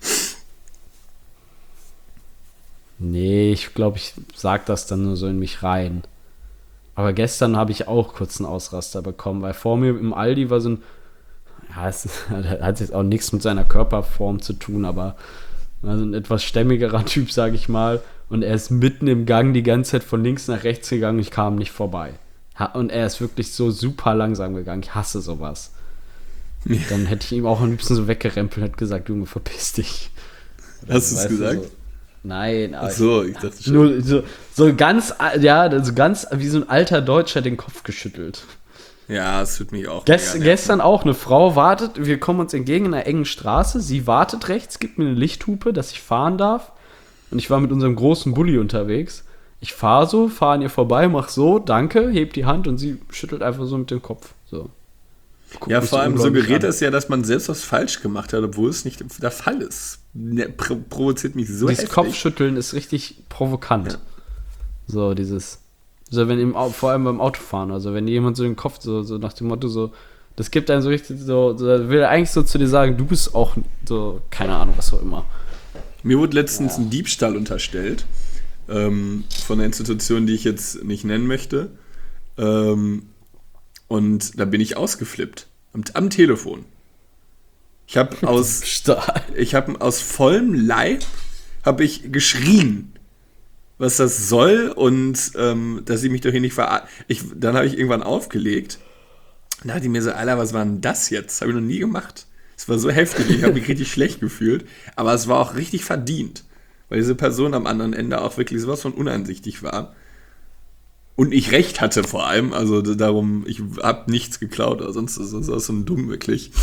Nee, ich glaube, ich sag das dann nur so in mich rein. Aber gestern habe ich auch kurz einen Ausraster bekommen, weil vor mir im Aldi war so ein, ja, es hat jetzt auch nichts mit seiner Körperform zu tun, aber war so ein etwas stämmigerer Typ, sage ich mal. Und er ist mitten im Gang die ganze Zeit von links nach rechts gegangen und ich kam nicht vorbei. Ha- Und er ist wirklich so super langsam gegangen. Ich hasse sowas. Dann hätte ich ihm auch am liebsten so weggerempelt und hätte gesagt, Junge, verpiss dich. Hast du es Weißt gesagt? so, nein, aber Ach so, ich dachte schon. nur so, so ganz, ja, so ganz wie so ein alter Deutscher den Kopf geschüttelt. Ja, es tut mich auch. Gest, mega nerven. gestern auch, eine Frau wartet, wir kommen uns entgegen in einer engen Straße, sie wartet rechts, gibt mir eine Lichthupe, dass ich fahren darf. Und ich war mit unserem großen Bulli unterwegs. Ich fahre so, fahre an ihr vorbei, mach so, danke, hebt die Hand und sie schüttelt einfach so mit dem Kopf. So. Guckt Ja, mich vor allem unglaublich suggeriert an. es ja, dass man selbst was falsch gemacht hat, obwohl es nicht der Fall ist. Ne, pro- provoziert mich so Dieses heftig. Kopfschütteln ist richtig provokant. Ja. So, dieses. So, wenn im, Au- vor allem beim Autofahren, also wenn jemand so den Kopf so, so nach dem Motto so, das gibt einen so richtig so, so will er eigentlich so zu dir sagen, du bist auch so, keine Ahnung, was auch immer. Mir wurde letztens ein Diebstahl unterstellt ähm, von einer Institution, die ich jetzt nicht nennen möchte. Ähm, und da bin ich ausgeflippt. Am, am Telefon. Ich habe aus, Stahl. ich habe aus vollem Leib habe ich geschrien, was das soll und ähm, dass sie mich doch hier nicht verarschen. Dann habe ich irgendwann aufgelegt. Da dachte ich mir so, Alter, was war denn das jetzt? Habe ich noch nie gemacht. Es war so heftig, ich habe mich richtig schlecht gefühlt. Aber es war auch richtig verdient, weil diese Person am anderen Ende auch wirklich sowas von uneinsichtig war. Und ich recht hatte vor allem, also darum, ich habe nichts geklaut oder sonst ist das so ein Dumm wirklich.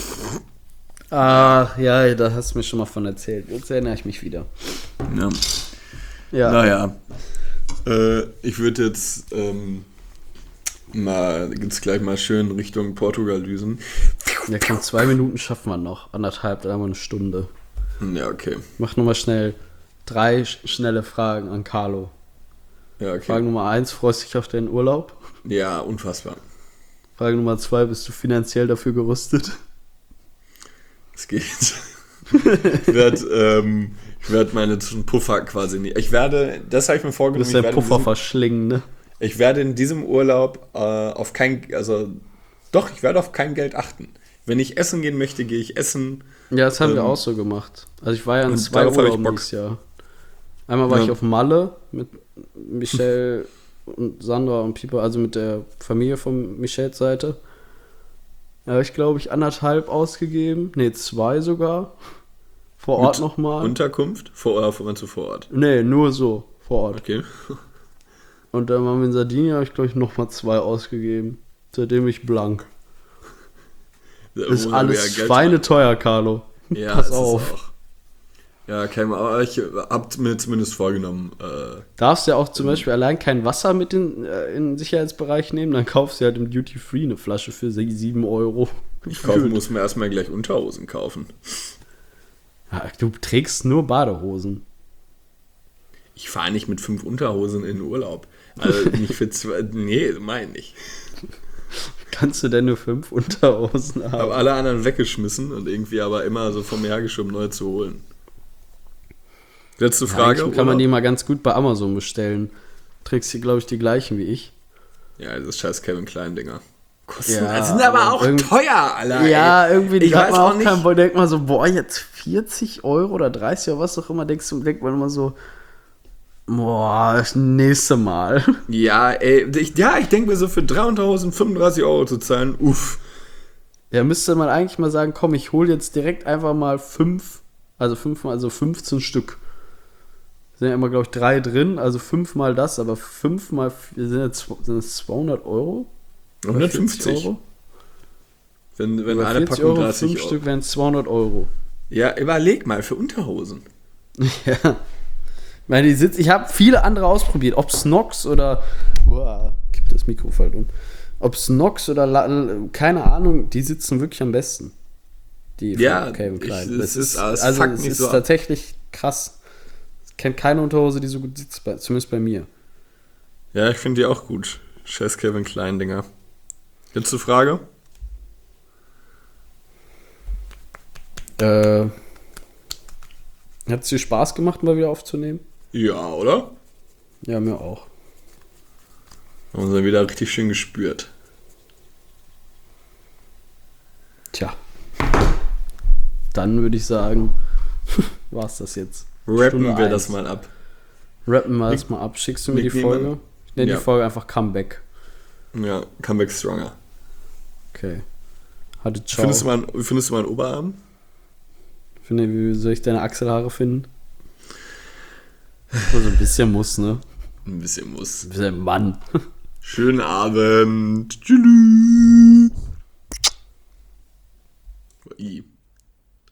Ach, ja, da hast du mir schon mal von erzählt. Jetzt erinnere ich mich wieder. Ja. Ja. Naja, äh, ich würde jetzt ähm, mal, jetzt gleich mal schön Richtung Portugal düsen. Ja, komm, zwei Minuten schaffen wir noch. Anderthalb, dann haben wir eine Stunde. Ja, okay. Mach nochmal schnell drei sch- schnelle Fragen an Carlo. Ja, Frage okay. Nummer eins, freust du dich auf deinen Urlaub? Ja, unfassbar. Frage Nummer zwei, bist du finanziell dafür gerüstet? Es geht. Ich werde ähm, ich werd meine Puffer quasi nicht. Ich werde, das habe ich mir Du vorgenommen, bist ich der werde, in Puffer diesem, verschlingen, ne? ich werde in diesem Urlaub äh, auf kein, also doch, ich werde auf kein Geld achten. Wenn ich essen gehen möchte, gehe ich essen. Ja, das haben wir Ähm, auch so gemacht. Also ich war ja in und zwei darauf hab ich Urlauben Bock. dieses Jahr. Einmal war Ja. ich auf Malle mit Michelle und Sandra und Pieper, also mit der Familie von Michels Seite. Da habe ich, glaube ich, anderthalb ausgegeben. Ne, zwei sogar. Vor Ort Mit nochmal. Unterkunft? Vor Ort, vor, zu vor Ort. Ne, nur so. Vor Ort. Okay. Und dann waren wir in Sardinien, habe ich, glaube ich, nochmal zwei ausgegeben. Seitdem ich blank. Da Ist muss man alles ja Geld schweineteuer, Carlo. Ja, Pass es ist auf. auch. Ja, Cam, aber ich hab mir zumindest vorgenommen. Äh, Darfst ja auch zum Beispiel allein kein Wasser mit in, äh, in den Sicherheitsbereich nehmen, dann kaufst du halt im Duty Free eine Flasche für sieben Euro. ich kaufen, muss mir erstmal gleich Unterhosen kaufen. Ja, du trägst nur Badehosen. Ich fahre nicht mit fünf Unterhosen in den Urlaub. Also nicht für zwei. Nee, meine ich. Kannst du denn nur fünf Unterhosen haben? Habe alle anderen weggeschmissen und irgendwie aber immer so vom Meer geschoben, neue zu holen. Letzte Frage. Ja, kann man die mal ganz gut bei Amazon bestellen. Trägst hier, glaube ich, die gleichen wie ich. Ja, das ist scheiß Kevin Klein-Dinger. Kosten, Ja, das sind aber auch irgendwie- teuer, Alter. Ja, ey. irgendwie Ich hat weiß man auch auch nicht. keinen Bock. Denkt man so, boah, jetzt vierzig Euro oder dreißig oder was auch immer, denkst du, denkt man immer so, boah, das nächste Mal. Ja, ey, ich, ja, ich denke mir so für drei Unterhosen fünfunddreißig Euro zu zahlen, uff. Ja, müsste man eigentlich mal sagen, komm, ich hole jetzt direkt einfach mal fünf, also fünfmal, also fünfzehn Stück. Sind ja immer, glaube ich, drei drin, also fünfmal das, aber fünfmal, sind jetzt sind das zweihundert Euro? Oder hundertfünfzig. vierzig Euro? Wenn, wenn Oder eine vierzig Packung Euro, dreißig fünf Euro. Stück wären zweihundert Euro. Ja, überleg mal, für Unterhosen. Ja. Ich meine, die sitz, ich habe viele andere ausprobiert, ob Snox oder, boah, gibt das Mikrofon um. Ob Snox oder, La, keine Ahnung, die sitzen wirklich am besten. Die von Ja, Calvin ich- Klein. es ist- es also fuckt es mich ist so ab. tatsächlich krass. Ich kenne keine Unterhose, die so gut sitzt, bei, zumindest bei mir. Ja, ich finde die auch gut. Scheiß Kevin Klein-Dinger. Letzte Frage. Äh, hat es dir Spaß gemacht, mal wieder aufzunehmen? Ja, oder? Ja, mir auch. Haben uns dann wieder richtig schön gespürt. Tja. Dann würde ich sagen, war's das jetzt. Rappen Stunde wir das eins. mal ab. Rappen wir das mal ab. Schickst du mir die Nick Folge? Niemann. Ich nenne Ja. die Folge einfach Comeback. Ja, Comeback Stronger. Okay. Hatte ciao. Findest du, mal, einen- findest du mal einen Oberarm? Finde, wie soll ich deine Achselhaare finden? Also ein bisschen muss, ne? Ein bisschen muss. Ein bisschen Mann. Schönen Abend. Tschüss. I.